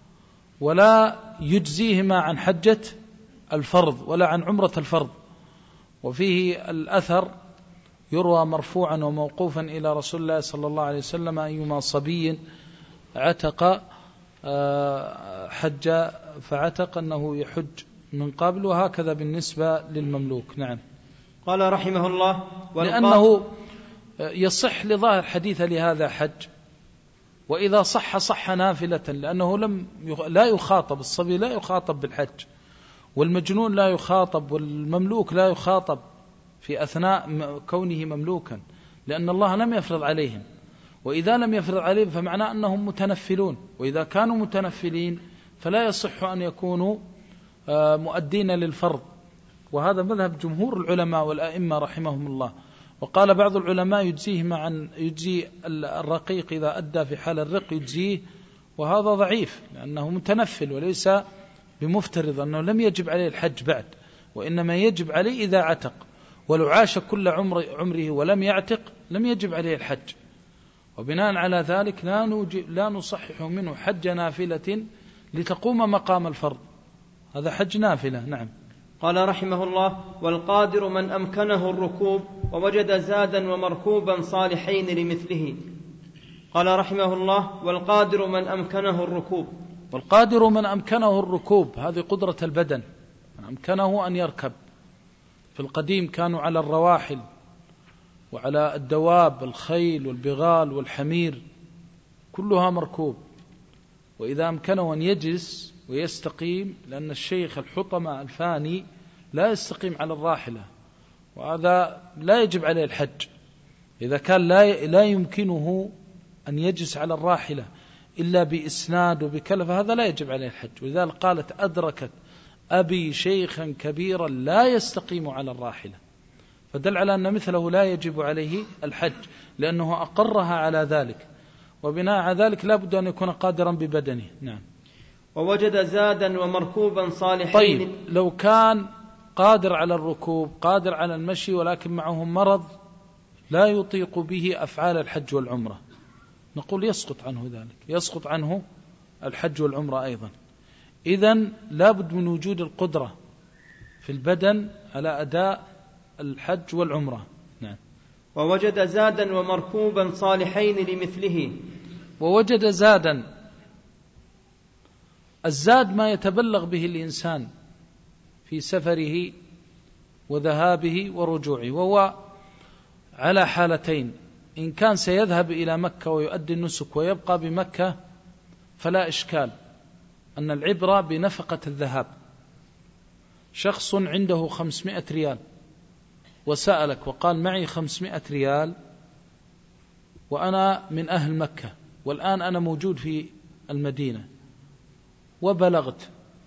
ولا يجزيهما عن حجة الفرض ولا عن عمرة الفرض. وفيه الأثر يروى مرفوعا وموقوفا إلى رسول الله صلى الله عليه وسلم: أيما صبي عتق حج فعتق أنه يحج من قبل، وهكذا بالنسبة للمملوك. نعم.
قال رحمه الله:
لأنه يصح لظاهر حديث لهذا حج، وإذا صح صح نافلة، لأنه لم لا يخاطب الصبي، لا يخاطب بالحج، والمجنون لا يخاطب، والمملوك لا يخاطب في أثناء كونه مملوكا، لأن الله لم يفرض عليهم. وإذا لم يفرض عليهم فمعناه أنهم متنفلون، وإذا كانوا متنفلين فلا يصح أن يكونوا مؤدين للفرض. وهذا مذهب جمهور العلماء والأئمة رحمهم الله. وقال بعض العلماء يجزيه عن يجزي الرقيق إذا أدى في حال الرق يجزيه، وهذا ضعيف لأنه متنفل وليس بمفترض، أنه لم يجب عليه الحج بعد، وإنما يجب عليه إذا عتق. ولو عاش كل عمر عمره ولم يعتق لم يجب عليه الحج. وبناء على ذلك لا, لا نصحح منه حج نافلة لتقوم مقام الفرض، هذا حج نافلة. نعم.
قال رحمه الله: والقادر من أمكنه الركوب ووجد زادا ومركوبا صالحين لمثله. قال رحمه الله: والقادر من أمكنه الركوب.
والقادر من أمكنه الركوب هذه قدرة البدن، من أمكنه أن يركب. في القديم كانوا على الرواحل وعلى الدواب، الخيل والبغال والحمير كلها مركوب. وإذا أمكنه أن يجلس ويستقيم، لأن الشيخ الحطمة الفاني لا يستقيم على الراحلة، وهذا لا يجب عليه الحج. إذا كان لا لا يمكنه أن يجلس على الراحلة إلا بإسناد وبكلف، هذا لا يجب عليه الحج. ولذلك قالت: أدركت أبي شيخا كبيرا لا يستقيم على الراحلة، فدل على أن مثله لا يجب عليه الحج، لأنه أقرها على ذلك، وبناء على ذلك لا بد أن يكون قادرا ببدنه. نعم.
ووجد زادا ومركوبا صالحين.
طيب، لو كان قادر على الركوب، قادر على المشي، ولكن معه مرض لا يطيق به أفعال الحج والعمرة، نقول يسقط عنه ذلك، يسقط عنه الحج والعمرة أيضا. إذن لا بد من وجود القدرة في البدن على أداء الحج والعمرة. نعم.
ووجد زادا ومركوبا صالحين لمثله.
ووجد زادا، الزاد ما يتبلغ به الإنسان في سفره وذهابه ورجوعه، وهو على حالتين: إن كان سيذهب إلى مكة ويؤدي النسك ويبقى بمكة فلا إشكال، أن العبرة بنفقة الذهاب. شخص عنده خمسمائة ريال وسألك وقال: معي خمسمائة ريال وأنا من أهل مكة، والآن أنا موجود في المدينة وبلغت،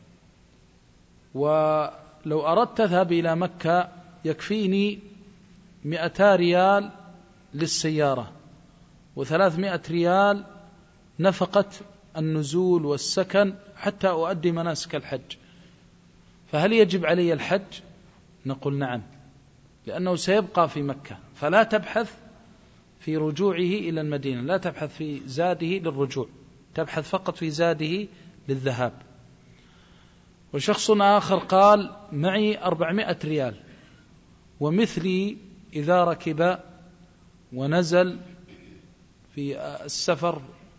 ولو أردت أذهب إلى مكة يكفيني مئتا ريال للسيارة وثلاثمائة ريال نفقة النزول والسكن حتى أؤدي مناسك الحج، فهل يجب علي الحج؟ نقول نعم، لأنه سيبقى في مكة، فلا تبحث في رجوعه إلى المدينة، لا تبحث في زاده للرجوع، تبحث فقط في زاده للذهاب. وشخص آخر قال: معي أربعمائة ريال، ومثلي إذا ركب ونزل في السفر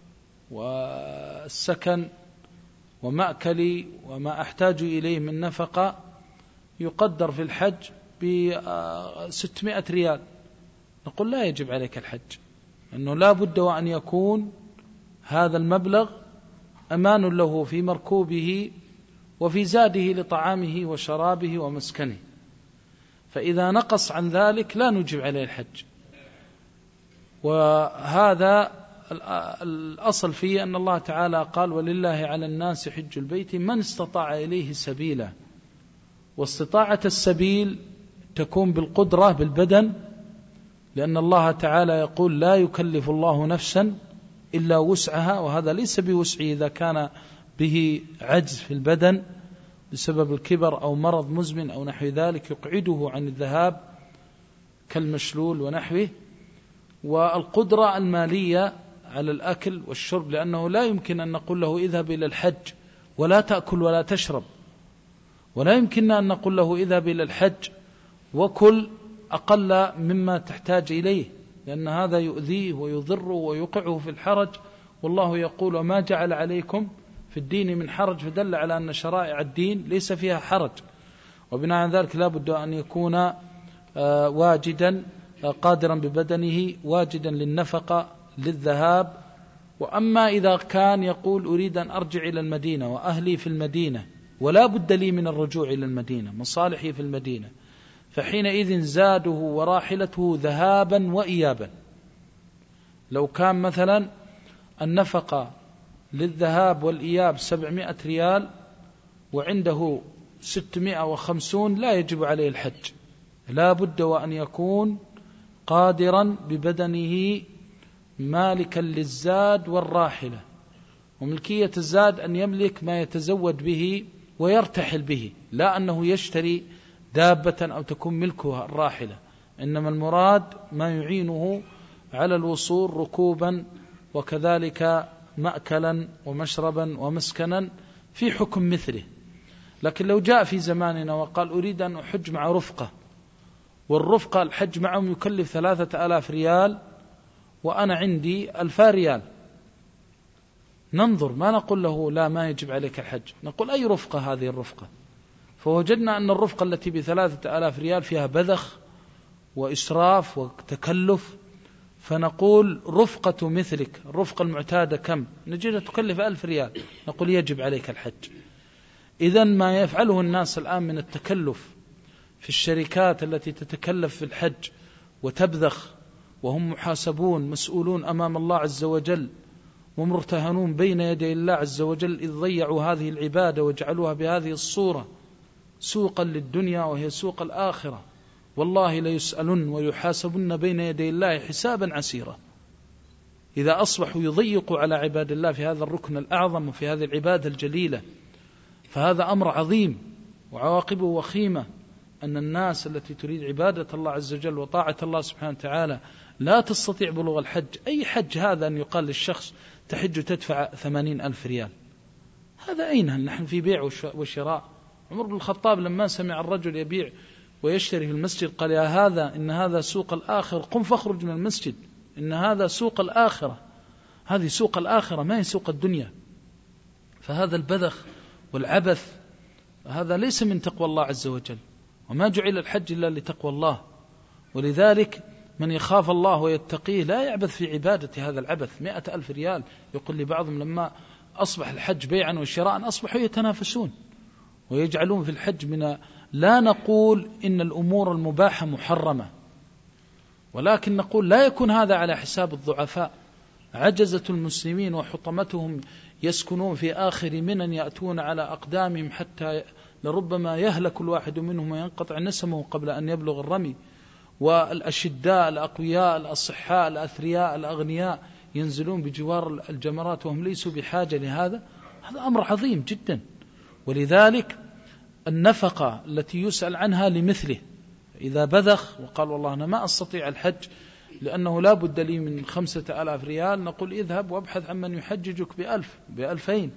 والسكن ومأكلي وما أحتاج إليه من نفقة يقدر في الحج بستمائة ريال، نقول لا يجب عليك الحج، أنه لا بد وأن يكون هذا المبلغ أمان له في مركوبه وفي زاده لطعامه وشرابه ومسكنه، فإذا نقص عن ذلك لا نجب عليه الحج. وهذا الأصل فيه أن الله تعالى قال: ولله على الناس حج البيت من استطاع إليه سبيلا. واستطاعة السبيل تكون بالقدرة بالبدن، لأن الله تعالى يقول: لا يكلف الله نفسا إلا وسعها، وهذا ليس بوسعه إذا كان به عجز في البدن بسبب الكبر أو مرض مزمن أو نحو ذلك يقعده عن الذهاب كالمشلول ونحوه. والقدرة المالية على الأكل والشرب، لأنه لا يمكن أن نقول له اذهب إلى الحج ولا تأكل ولا تشرب، ولا يمكننا أن نقول له اذهب إلى الحج وكل أقل مما تحتاج إليه، لأن هذا يؤذيه ويضره ويوقعه في الحرج، والله يقول: وما جعل عليكم في الدين من حرج، فدل على أن شرائع الدين ليس فيها حرج. وبناء على ذلك لا بد أن يكون واجدا قادرا ببدنه واجدا للنفقة للذهاب. وأما إذا كان يقول: أريد أن أرجع إلى المدينة وأهلي في المدينة ولا بد لي من الرجوع إلى المدينة، مصالحي في المدينة، فحينئذ زاده وراحلته ذهابا وإيابا. لو كان مثلا النفقة للذهاب والإياب سبعمائة ريال وعنده ستمائة وخمسون لا يجب عليه الحج، لا بد وأن يكون قادرا ببدنه مالكا للزاد والراحلة. وملكية الزاد أن يملك ما يتزود به ويرتحل به، لا أنه يشتري دابة أو تكون ملكها الراحلة، إنما المراد ما يعينه على الوصول ركوبا وكذلك مأكلا ومشربا ومسكنا في حكم مثله. لكن لو جاء في زماننا وقال: أريد أن أحج مع رفقة، والرفقة الحج معهم يكلف ثلاثة آلاف ريال وأنا عندي ألفا ريال، ننظر، ما نقول له لا ما يجب عليك الحج، نقول: أي رفقة هذه الرفقة؟ فوجدنا أن الرفقة التي بثلاثة آلاف ريال فيها بذخ وإسراف وتكلف، فنقول رفقة مثلك، الرفقة المعتادة كم؟ نجدها تكلف ألف ريال، نقول يجب عليك الحج. إذن ما يفعله الناس الآن من التكلف في الشركات التي تتكلف في الحج وتبذخ، وهم محاسبون مسؤولون أمام الله عز وجل ومرتهنون بين يدي الله عز وجل، إذ ضيعوا هذه العبادة وجعلوها بهذه الصورة سوقا للدنيا وهي سوق الآخرة. والله ليسألن ويحاسبن بين يدي الله حسابا عسيرا. إذا أصبحوا يضيقوا على عباد الله في هذا الركن الأعظم وفي هذه العبادة الجليلة، فهذا أمر عظيم وعواقبه وخيمة. أن الناس التي تريد عبادة الله عز وجل وطاعة الله سبحانه وتعالى لا تستطيع بلوغ الحج. أي حج هذا أن يقال للشخص تحج تدفع ثمانين ألف ريال؟ هذا أين نحن في بيع وشراء؟ عمر بن الخطاب لما سمع الرجل يبيع ويشتري في المسجد قال يا هذا إن هذا سوق الآخر، قم فاخرج من المسجد، إن هذا سوق الآخرة، هذه سوق الآخرة ما هي سوق الدنيا. فهذا البذخ والعبث هذا ليس من تقوى الله عز وجل، وما جعل الحج إلا لتقوى الله. ولذلك من يخاف الله ويتقيه لا يعبث في عبادة هذا العبث. مئة ألف ريال، يقول لي بعضهم لما أصبح الحج بيعا وشراء أصبحوا يتنافسون ويجعلون في الحج من، لا نقول إن الأمور المباحة محرمة، ولكن نقول لا يكون هذا على حساب الضعفاء. عجزة المسلمين وحطمتهم يسكنون في آخر منن يأتون على أقدامهم حتى لربما يهلك الواحد منهم وينقطع نسمه قبل أن يبلغ الرمي. والأشداء الأقوياء الأصحاء الأثرياء الأغنياء ينزلون بجوار الجمرات وهم ليسوا بحاجة لهذا. هذا أمر عظيم جدا. ولذلك النفقة التي يسأل عنها لمثله، إذا بذخ وقال والله أنا ما أستطيع الحج لأنه لا بد لي من خمسة آلاف ريال، نقول اذهب وابحث عن من يحججك بألف بألفين.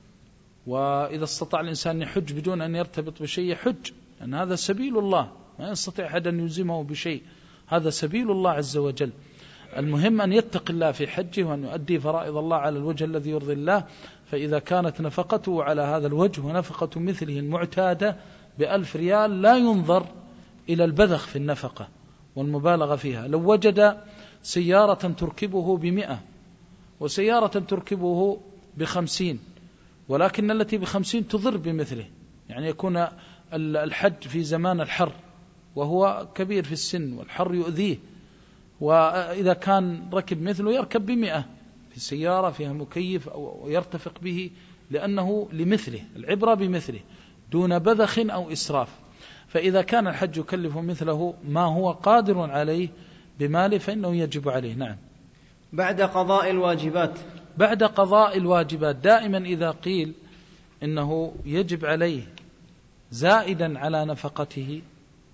وإذا استطاع الإنسان يحج بدون أن يرتبط بشيء يحج، لأن هذا سبيل الله، ما يستطيع أحد أن يلزمه بشيء، هذا سبيل الله عز وجل. المهم أن يتقي الله في حجه وأن يؤدي فرائض الله على الوجه الذي يرضي الله. فإذا كانت نفقته على هذا الوجه ونفقة مثله المعتادة بألف ريال لا ينظر إلى البذخ في النفقة والمبالغة فيها. لو وجد سيارة تركبه بمئة وسيارة تركبه بخمسين، ولكن التي بخمسين تضر بمثله، يعني يكون الحج في زمان الحر وهو كبير في السن والحر يؤذيه، وإذا كان ركب مثله يركب بمئة في سيارة فيها مكيف أو يرتفق به، لأنه لمثله، العبرة بمثله دون بذخ أو إسراف. فإذا كان الحج يكلف مثله ما هو قادر عليه بماله فإنه يجب عليه. نعم.
بعد قضاء الواجبات
بعد قضاء الواجبات دائما إذا قيل إنه يجب عليه زائدا على نفقته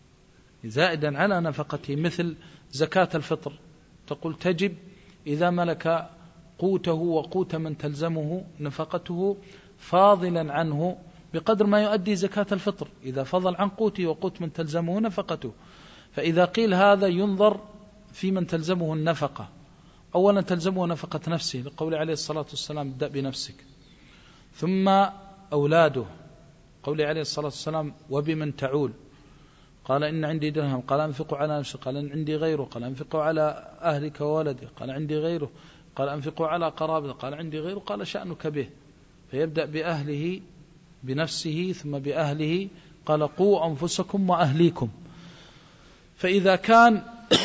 زائدا على نفقته مثل زكاة الفطر، تقول تجب إذا ملك قوته وقوت من تلزمه نفقته فاضلا عنه بقدر ما يؤدي زكاة الفطر، إذا فضل عن قوته وقوت من تلزمه نفقته. فإذا قيل هذا ينظر في من تلزمه النفقة. أولا تلزمه نفقة نفسه، لقول عليه الصلاة والسلام ابدأ بنفسك، ثم أولاده، قول عليه الصلاة والسلام وبمن تعول، قال إن عندي درهم، قال أنفقوا على نفسك، قال إن عندي غيره، قال أنفقوا على أهلك وولدك، قال عندي غيره، قال أنفقوا على قرابتك، قال عندي غيره، قال شأنك به. فيبدأ بأهله بنفسه ثم بأهله، قال قوا أنفسكم وأهليكم. فإذا كان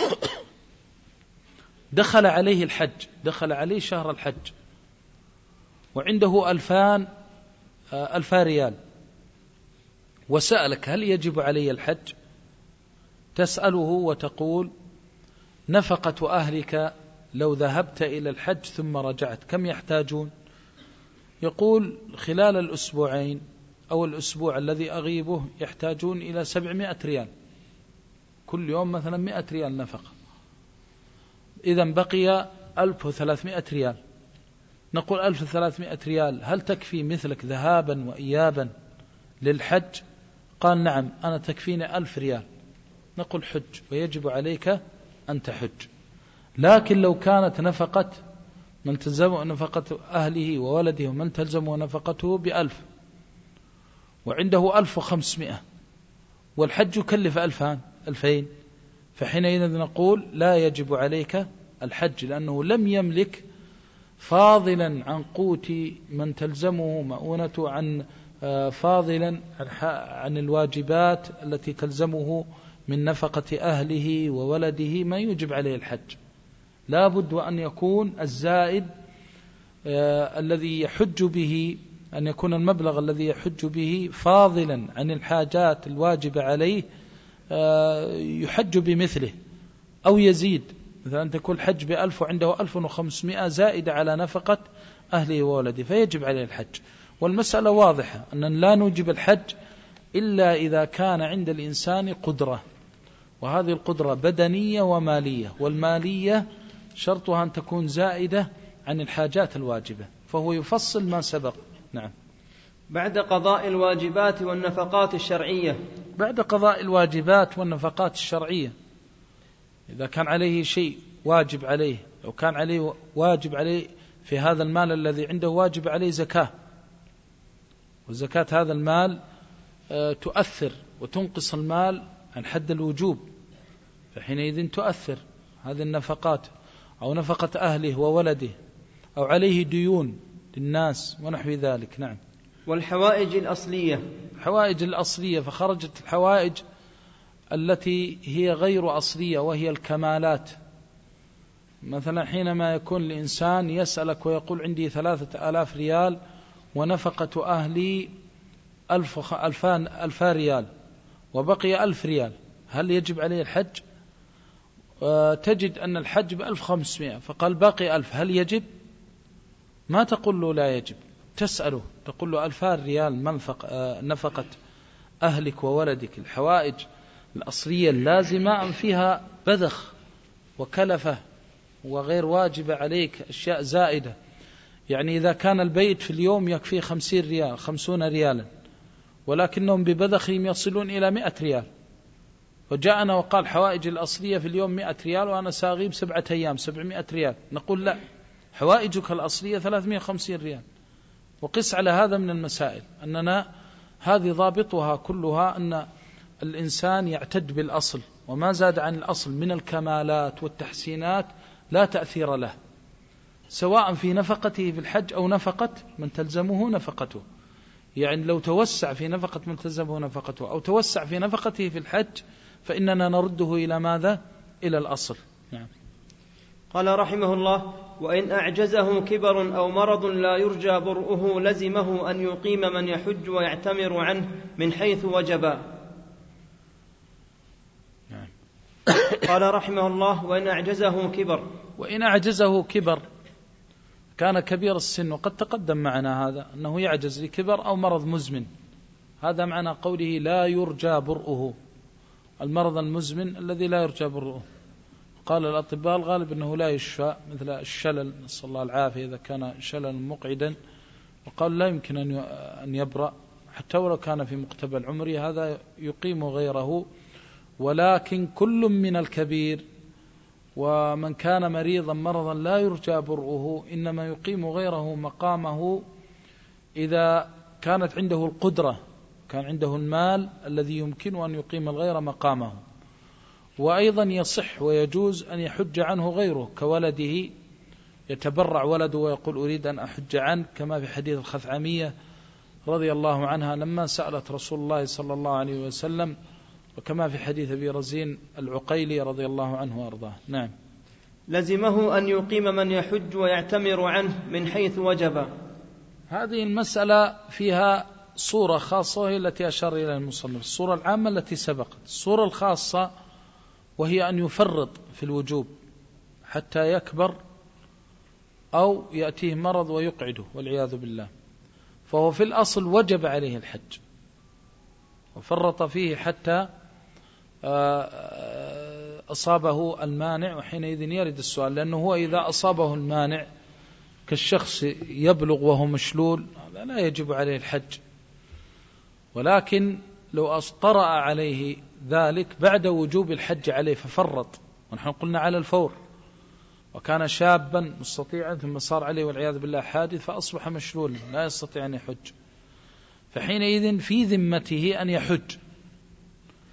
دخل عليه الحج، دخل عليه شهر الحج وعنده ألفان ألفا ريال وسألك هل يجب علي الحج، تسأله وتقول نفقة أهلك لو ذهبت إلى الحج ثم رجعت كم يحتاجون؟ يقول خلال الأسبوعين أو الأسبوع الذي أغيبه يحتاجون إلى سبعمائة ريال، كل يوم مثلا مائة ريال نفقة، إذن بقي ألف وثلاثمائة ريال. نقول ألف وثلاثمائة ريال هل تكفي مثلك ذهابا وإيابا للحج؟ قال نعم أنا تكفيني ألف ريال. نقول حج ويجب عليك أن تحج. لكن لو كانت نفقة من تلزم نفقة أهله وولده ومن تلزم نفقته بألف وعنده ألف وخمسمائة والحج يكلف ألفان ألفين، فحينئذ نقول لا يجب عليك الحج، لأنه لم يملك فاضلا عن قوت من تلزمه مؤونته، عن فاضلا عن الواجبات التي تلزمه من نفقة أهله وولده ما يوجب عليه الحج. لا بد وأن يكون الزائد آه الذي يحج به، أن يكون المبلغ الذي يحج به فاضلا عن الحاجات الواجبة عليه، آه يحج بمثله أو يزيد. مثلا تكون الحج بألف وعنده ألف وخمسمائة زائدة على نفقة أهله وولده فيجب عليه الحج. والمسألة واضحة أن لا نوجب الحج إلا إذا كان عند الإنسان قدرة، وهذه القدرة بدنية ومالية، والمالية شرطها أن تكون زائدة عن الحاجات الواجبة، فهو يفصل ما سبق. نعم.
بعد قضاء الواجبات والنفقات الشرعية.
بعد قضاء الواجبات والنفقات الشرعية، إذا كان عليه شيء واجب عليه، لو كان عليه واجب عليه في هذا المال الذي عنده واجب عليه زكاة، وزكاة هذا المال تؤثر وتنقص المال عن حد الوجوب، فحينئذ تؤثر هذه النفقات، أو نفقة أهله وولده، أو عليه ديون للناس ونحو ذلك. نعم.
والحوائج الأصلية.
الحوائج الأصلية، فخرجت الحوائج التي هي غير أصلية وهي الكمالات. مثلا حينما يكون الإنسان يسألك ويقول عندي ثلاثة آلاف ريال ونفقة أهلي ألف ألفان ألف ريال وبقي ألف ريال، هل يجب عليه الحج؟ تجد أن الحج بألف خمسمائة، فقال باقي ألف، هل يجب؟ ما تقول له لا يجب، تسأله تقول له ألفان ريال نفقة أهلك وولدك. الحوائج الأصلية اللازمة فيها بذخ وكلفة وغير واجبة عليك أشياء زائدة. يعني إذا كان البيت في اليوم يكفي خمسين ريال خمسون ريالا، ولكنهم ببذخهم يصلون إلى مئة ريال، وجاءنا وقال حوائج الأصلية في اليوم مئة ريال وأنا سأغيب سبعة أيام سبعمائة ريال، نقول لا، حوائجك الأصلية ثلاثمائة وخمسين ريال. وقس على هذا من المسائل أننا هذه ضابطها كلها أن الإنسان يعتد بالأصل، وما زاد عن الأصل من الكمالات والتحسينات لا تأثير له، سواء في نفقته في الحج أو نفقة من تلزمه نفقته. يعني لو توسع في نفقة من تلزمه نفقته أو توسع في نفقته في الحج فإننا نرده إلى ماذا؟ إلى الأصل. نعم.
قال رحمه الله: وإن أعجزه كبر أو مرض لا يرجى برؤه لزمه أن يقيم من يحج ويعتمر عنه من حيث وجب.
نعم.
قال رحمه الله: وإن أعجزه كبر.
وإن أعجزه كبر، كان كبير السن، وقد تقدم معنا هذا أنه يعجز لكبر أو مرض مزمن، هذا معنى قوله لا يرجى برؤه، المرض المزمن الذي لا يرجى برؤه. قال الأطباء الغالب أنه لا يشفى، مثل الشلل نسأل الله العافية إذا كان شلل مقعدا، وقال لا يمكن أن يبرأ حتى ولو كان في مقتبل عمره، هذا يقيم غيره. ولكن كل من الكبير ومن كان مريضا مرضا لا يرجى برؤه إنما يقيم غيره مقامه إذا كانت عنده القدرة، كان عنده المال الذي يمكن أن يقيم الغير مقامه. وأيضا يصح ويجوز أن يحج عنه غيره، كولده يتبرع ولده ويقول أريد أن أحج عنه، كما في حديث الخثعمية رضي الله عنها لما سألت رسول الله صلى الله عليه وسلم، وكما في حديث أبي رزين العقيلي رضي الله عنه وأرضاه. نعم.
لزمه أن يقيم من يحج ويعتمر عنه من حيث وجب.
هذه المسألة فيها صورة خاصة وهي التي أشار إلى المصنف، الصورة العامة التي سبقت. الصورة الخاصة وهي أن يفرط في الوجوب حتى يكبر أو يأتيه مرض ويقعده والعياذ بالله، فهو في الأصل وجب عليه الحج وفرط فيه حتى أصابه المانع، وحينئذ يرد السؤال، لأنه هو إذا أصابه المانع كالشخص يبلغ وهو مشلول لا يجب عليه الحج، ولكن لو أطرأ عليه ذلك بعد وجوب الحج عليه ففرط، ونحن قلنا على الفور، وكان شابا مستطيعا ثم صار عليه والعياذ بالله حادث فأصبح مشلولا لا يستطيع أن يحج، فحينئذ في ذمته أن يحج،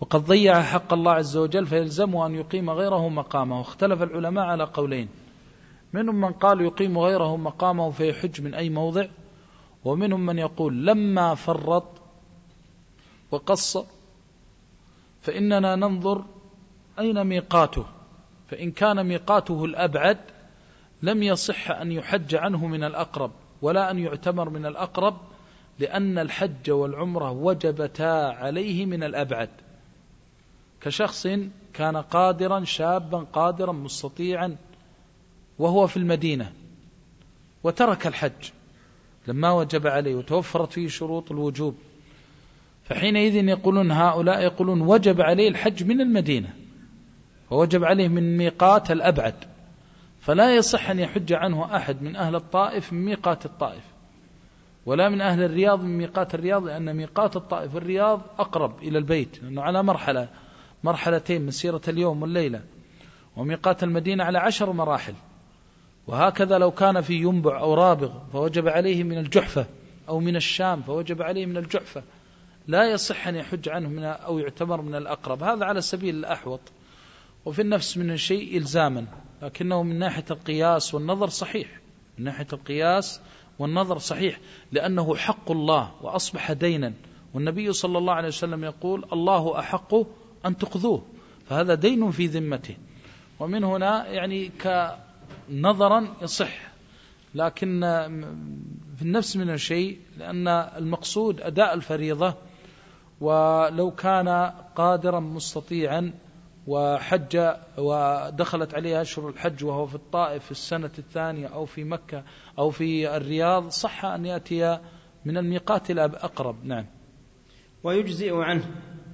وقد ضيع حق الله عز وجل فيلزمه أن يقيم غيره مقامه. واختلف العلماء على قولين، منهم من قال يقيم غيره مقامه فيحج من أي موضع، ومنهم من يقول لما فرط وقصر فإننا ننظر أين ميقاته، فإن كان ميقاته الأبعد لم يصح أن يحج عنه من الأقرب ولا أن يعتمر من الأقرب، لأن الحج والعمرة وجبتا عليه من الأبعد، كشخص كان قادرا شابا قادرا مستطيعا وهو في المدينة وترك الحج لما وجب عليه وتوفرت فيه شروط الوجوب، فحينئذ يقولون هؤلاء يقولون وجب عليه الحج من المدينة ووجب عليه من ميقات الأبعد، فلا يصح أن يحج عنه أحد من أهل الطائف من ميقات الطائف ولا من أهل الرياض من ميقات الرياض، لأن ميقات الطائف والرياض أقرب إلى البيت لأنه على مرحلة مرحلتين مسيرة اليوم والليلة، وميقات المدينة على عشر مراحل. وهكذا لو كان في ينبع أو رابغ فوجب عليه من الجحفة، أو من الشام فوجب عليه من الجحفة، لا يصح أن يحج عنه من أو يعتبر من الأقرب. هذا على سبيل الأحوط، وفي النفس من الشيء إلزاما، لكنه من ناحية القياس والنظر صحيح، من ناحية القياس والنظر صحيح، لأنه حق الله وأصبح دينا، والنبي صلى الله عليه وسلم يقول الله أحق أن تقذوه، فهذا دين في ذمته. ومن هنا يعني كنظرا يصح، لكن في النفس من الشيء، لأن المقصود أداء الفريضة، ولو كان قادرا مستطيعا وحج ودخلت عليه أشهر الحج وهو في الطائف في السنة الثانية أو في مكة أو في الرياض صح أن يأتي من الميقات الأقرب. نعم.
ويجزئ عنه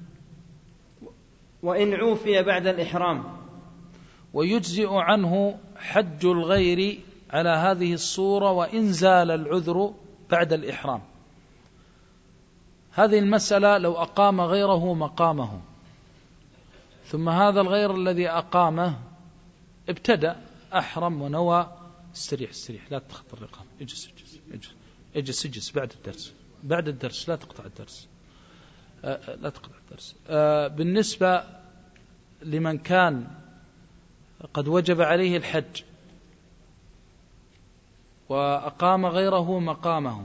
وإن عوفي بعد الإحرام.
ويجزئ عنه حج الغير على هذه الصورة وإن زال العذر بعد الإحرام. هذه المسألة لو أقام غيره مقامه، ثم هذا الغير الذي أقامه ابتدأ أحرم ونوى، استريح استريح لا تخطر الرقم، اجلس اجلس اجلس اجلس اجلس بعد الدرس بعد الدرس لا تقطع الدرس أه لا تقطع الدرس. أه بالنسبة لمن كان قد وجب عليه الحج وأقام غيره مقامه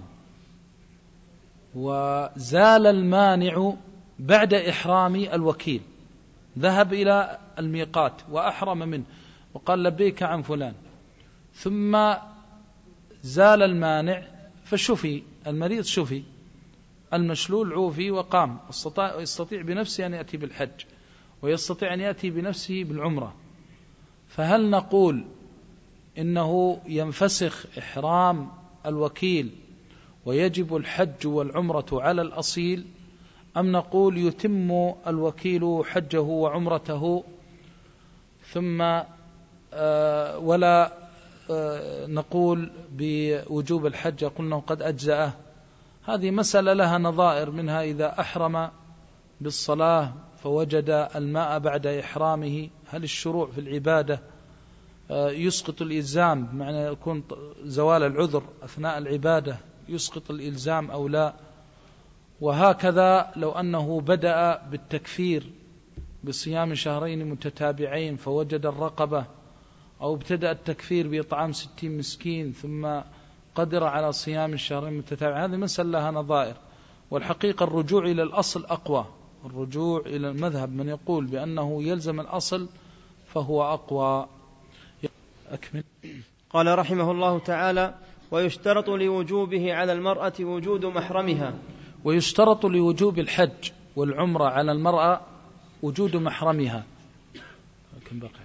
وزال المانع بعد إحرام الوكيل، ذهب إلى الميقات وأحرم منه وقال لبيك عن فلان، ثم زال المانع فشفي المريض، شفي المشلول عوفي وقام، يستطيع بنفسه أن يأتي بالحج ويستطيع أن يأتي بنفسه بالعمرة، فهل نقول إنه ينفسخ إحرام الوكيل ويجب الحج والعمرة على الأصيل، أم نقول يتم الوكيل حجه وعمرته ثم آه ولا آه نقول بوجوب الحج، قلنا قد أجزأه؟ هذه مسألة لها نظائر، منها إذا أحرم بالصلاة فوجد الماء بعد إحرامه، هل الشروع في العبادة آه يسقط الإلزام، بمعنى يكون زوال العذر أثناء العبادة يسقط الإلزام أو لا؟ وهكذا لو أنه بدأ بالتكفير بصيام شهرين متتابعين فوجد الرقبة، أو ابتدأ التكفير بإطعام ستين مسكين ثم قدر على صيام الشهرين متتابعين، هذه مسألة لها نظائر. والحقيقة الرجوع إلى الأصل أقوى، الرجوع إلى المذهب من يقول بأنه يلزم الأصل فهو أقوى. أكمل.
قال رحمه الله تعالى: ويشترط لوجوبه على المرأة وجود محرمها.
ويشترط لوجوب الحج والعمرة على المرأة وجود محرمها. كم باقي؟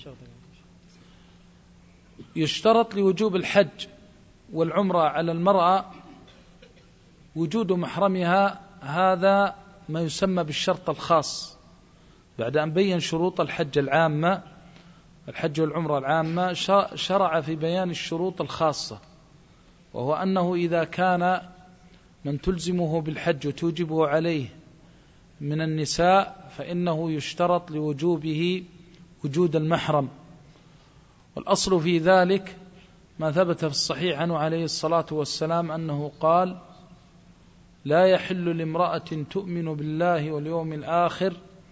يشترط لوجوب الحج والعمرة على المرأة وجود محرمها، هذا ما يسمى بالشرط الخاص، بعد أن بين شروط الحج العامة الحج والعمرة العامة شرع في بيان الشروط الخاصة، وهو أنه إذا كان من تلزمه بالحج وتوجبه عليه من النساء فإنه يشترط لوجوبه وجود المحرم. والأصل في ذلك ما ثبت في الصحيح عنه عليه الصلاة والسلام أنه قال: لا يحل لامرأة تؤمن بالله واليوم الآخر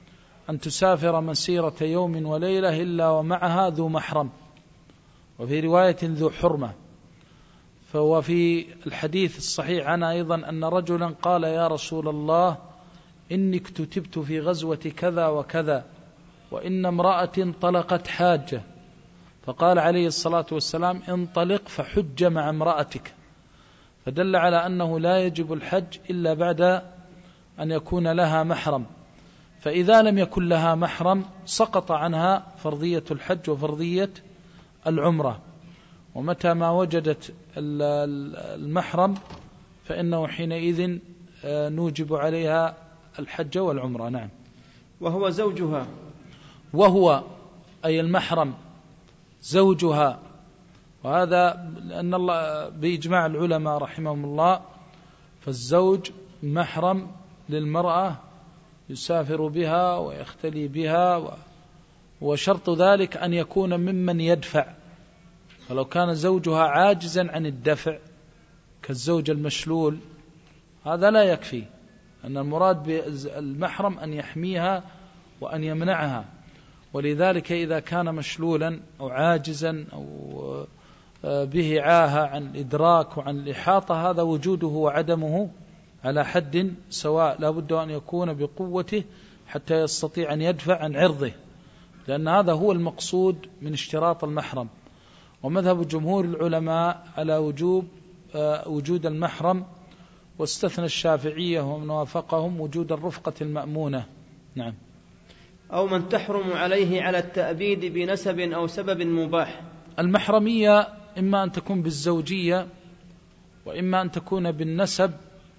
أن تسافر مسيرة يوم وليلة إلا ومعها ذو محرم، وفي رواية ذو حرمة. فهو في الحديث الصحيح عنها أيضا أن رجلا قال يا رسول الله إني اكتتبت في غزوة كذا وكذا وإن امرأة طلقت حاجة، فقال عليه الصلاة والسلام انطلق فحج مع امرأتك، فدل على أنه لا يجب الحج إلا بعد أن يكون لها محرم. فإذا لم يكن لها محرم سقط عنها فرضية الحج وفرضية العمرة، ومتى ما وجدت المحرم فإنه حينئذ نوجب عليها الحج والعمرة. نعم.
وهو زوجها،
وهو أي المحرم زوجها، وهذا لأن الله بإجماع العلماء رحمهم الله فالزوج محرم للمرأة يسافر بها ويختلي بها، وشرط ذلك أن يكون ممن يدفع، فلو كان زوجها عاجزا عن الدفع كالزوج المشلول هذا لا يكفي، أن المراد بالمحرم أن يحميها وأن يمنعها. ولذلك إذا كان مشلولا أو عاجزا أو به عاهة عن الإدراك وعن الإحاطة هذا وجوده وعدمه على حد سواء، لا بد أن يكون بقوته حتى يستطيع أن يدفع عن عرضه، لأن هذا هو المقصود من اشتراط المحرم. ومذهب جمهور العلماء على وجوب وجود المحرم، واستثنى الشافعية ومن وافقهم وجود الرفقة المأمونة. نعم.
أو من تحرم عليه على التأبيد بنسب أو سبب مباح.
المحرمية إما أن تكون بالزوجية وإما أن تكون بالنسب.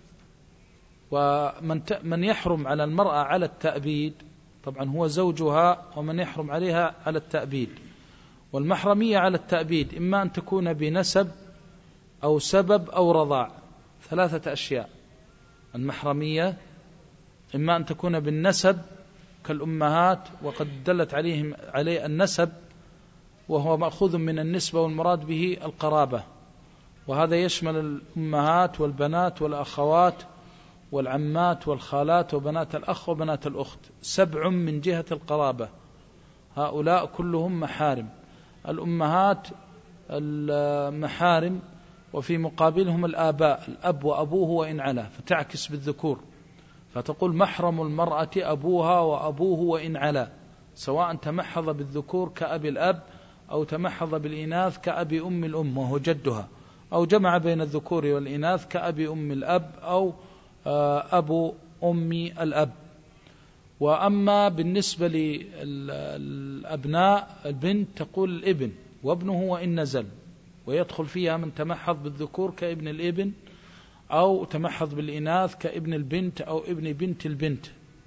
ومن من يحرم على المرأة على التأبيد طبعا هو زوجها، ومن يحرم عليها على التأبيد. والمحرمية على التأبيد إما أن تكون بنسب أو سبب أو رضاع، ثلاثة أشياء. المحرمية إما أن تكون بالنسب كالأمهات، وقد دلت عليهم عليه النسب وهو مأخوذ من النسبة والمراد به القرابة، وهذا يشمل الأمهات والبنات والأخوات والعمات والخالات وبنات الأخ وبنات الأخت، سبع من جهة القرابة، هؤلاء كلهم محارم. الأمهات المحارم، وفي مقابلهم الآباء، الأب وأبوه وإن علا، فتعكس بالذكور، فتقول محرم المرأة أبوها وأبوه وإن علا، سواء تمحض بالذكور كأبي الأب أو تمحض بالإناث كأبي أم الأم وهو جدها، أو جمع بين الذكور والإناث كأبي أم الأب أو أبو أمي الأب. وأما بالنسبة للأبناء البنت تقول الابن وابنه وإن نزل، ويدخل فيها من تمحض بالذكور كابن الابن، أو تمحض بالإناث كابن البنت أو ابن بنت البنت.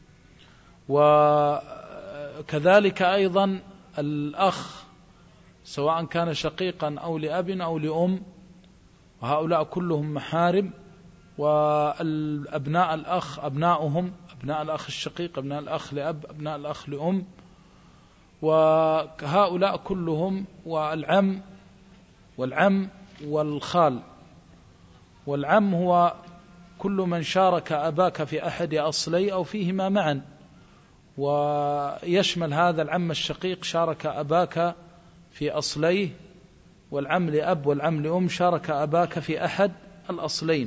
وكذلك أيضا الأخ سواء كان شقيقا أو لأب أو لأم، وهؤلاء كلهم محارم. والأبناء الأخ أبناؤهم أبناء الأخ الشقيق، أبناء الأخ لأب، أبناء الأخ لأم، وهؤلاء كلهم. والعم والعم والخال. والعم هو كل من شارك أباك في أحد أصلي أو فيهما معا، ويشمل هذا العم الشقيق شارك أباك في أصليه، والعم لأب والعم لأم شارك أباك في أحد الأصلين.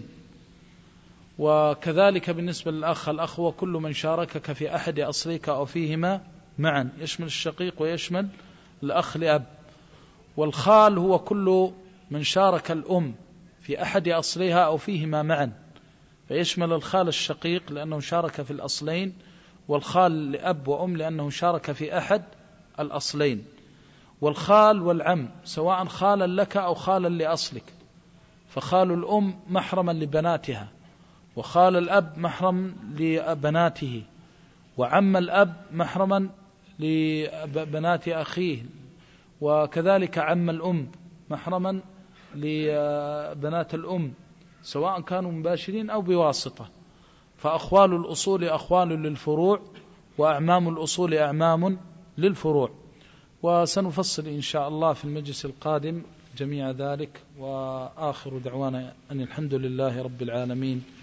وكذلك بالنسبة للأخ، الأخ هو كل من شاركك في أحد أصليك أو فيهما معا، يشمل الشقيق ويشمل الأخ لأب. والخال هو كل من شارك الأم في أحد أصليها أو فيهما معا، فيشمل الخال الشقيق لأنه شارك في الأصلين، والخال لأب وأم لأنه شارك في أحد الأصلين. والخال والعم سواء خالا لك أو خالا لأصلك، فخال الأم محرما لبناتها، وخال الأب محرم لبناته، وعم الأب محرما لبنات أخيه، وكذلك عم الأم محرما لبنات الأم سواء كانوا مباشرين أو بواسطة. فأخوال الأصول أخوال للفروع، وأعمام الأصول أعمام للفروع. وسنفصل إن شاء الله في المجلس القادم جميع ذلك. وآخر دعوانا أن الحمد لله رب العالمين.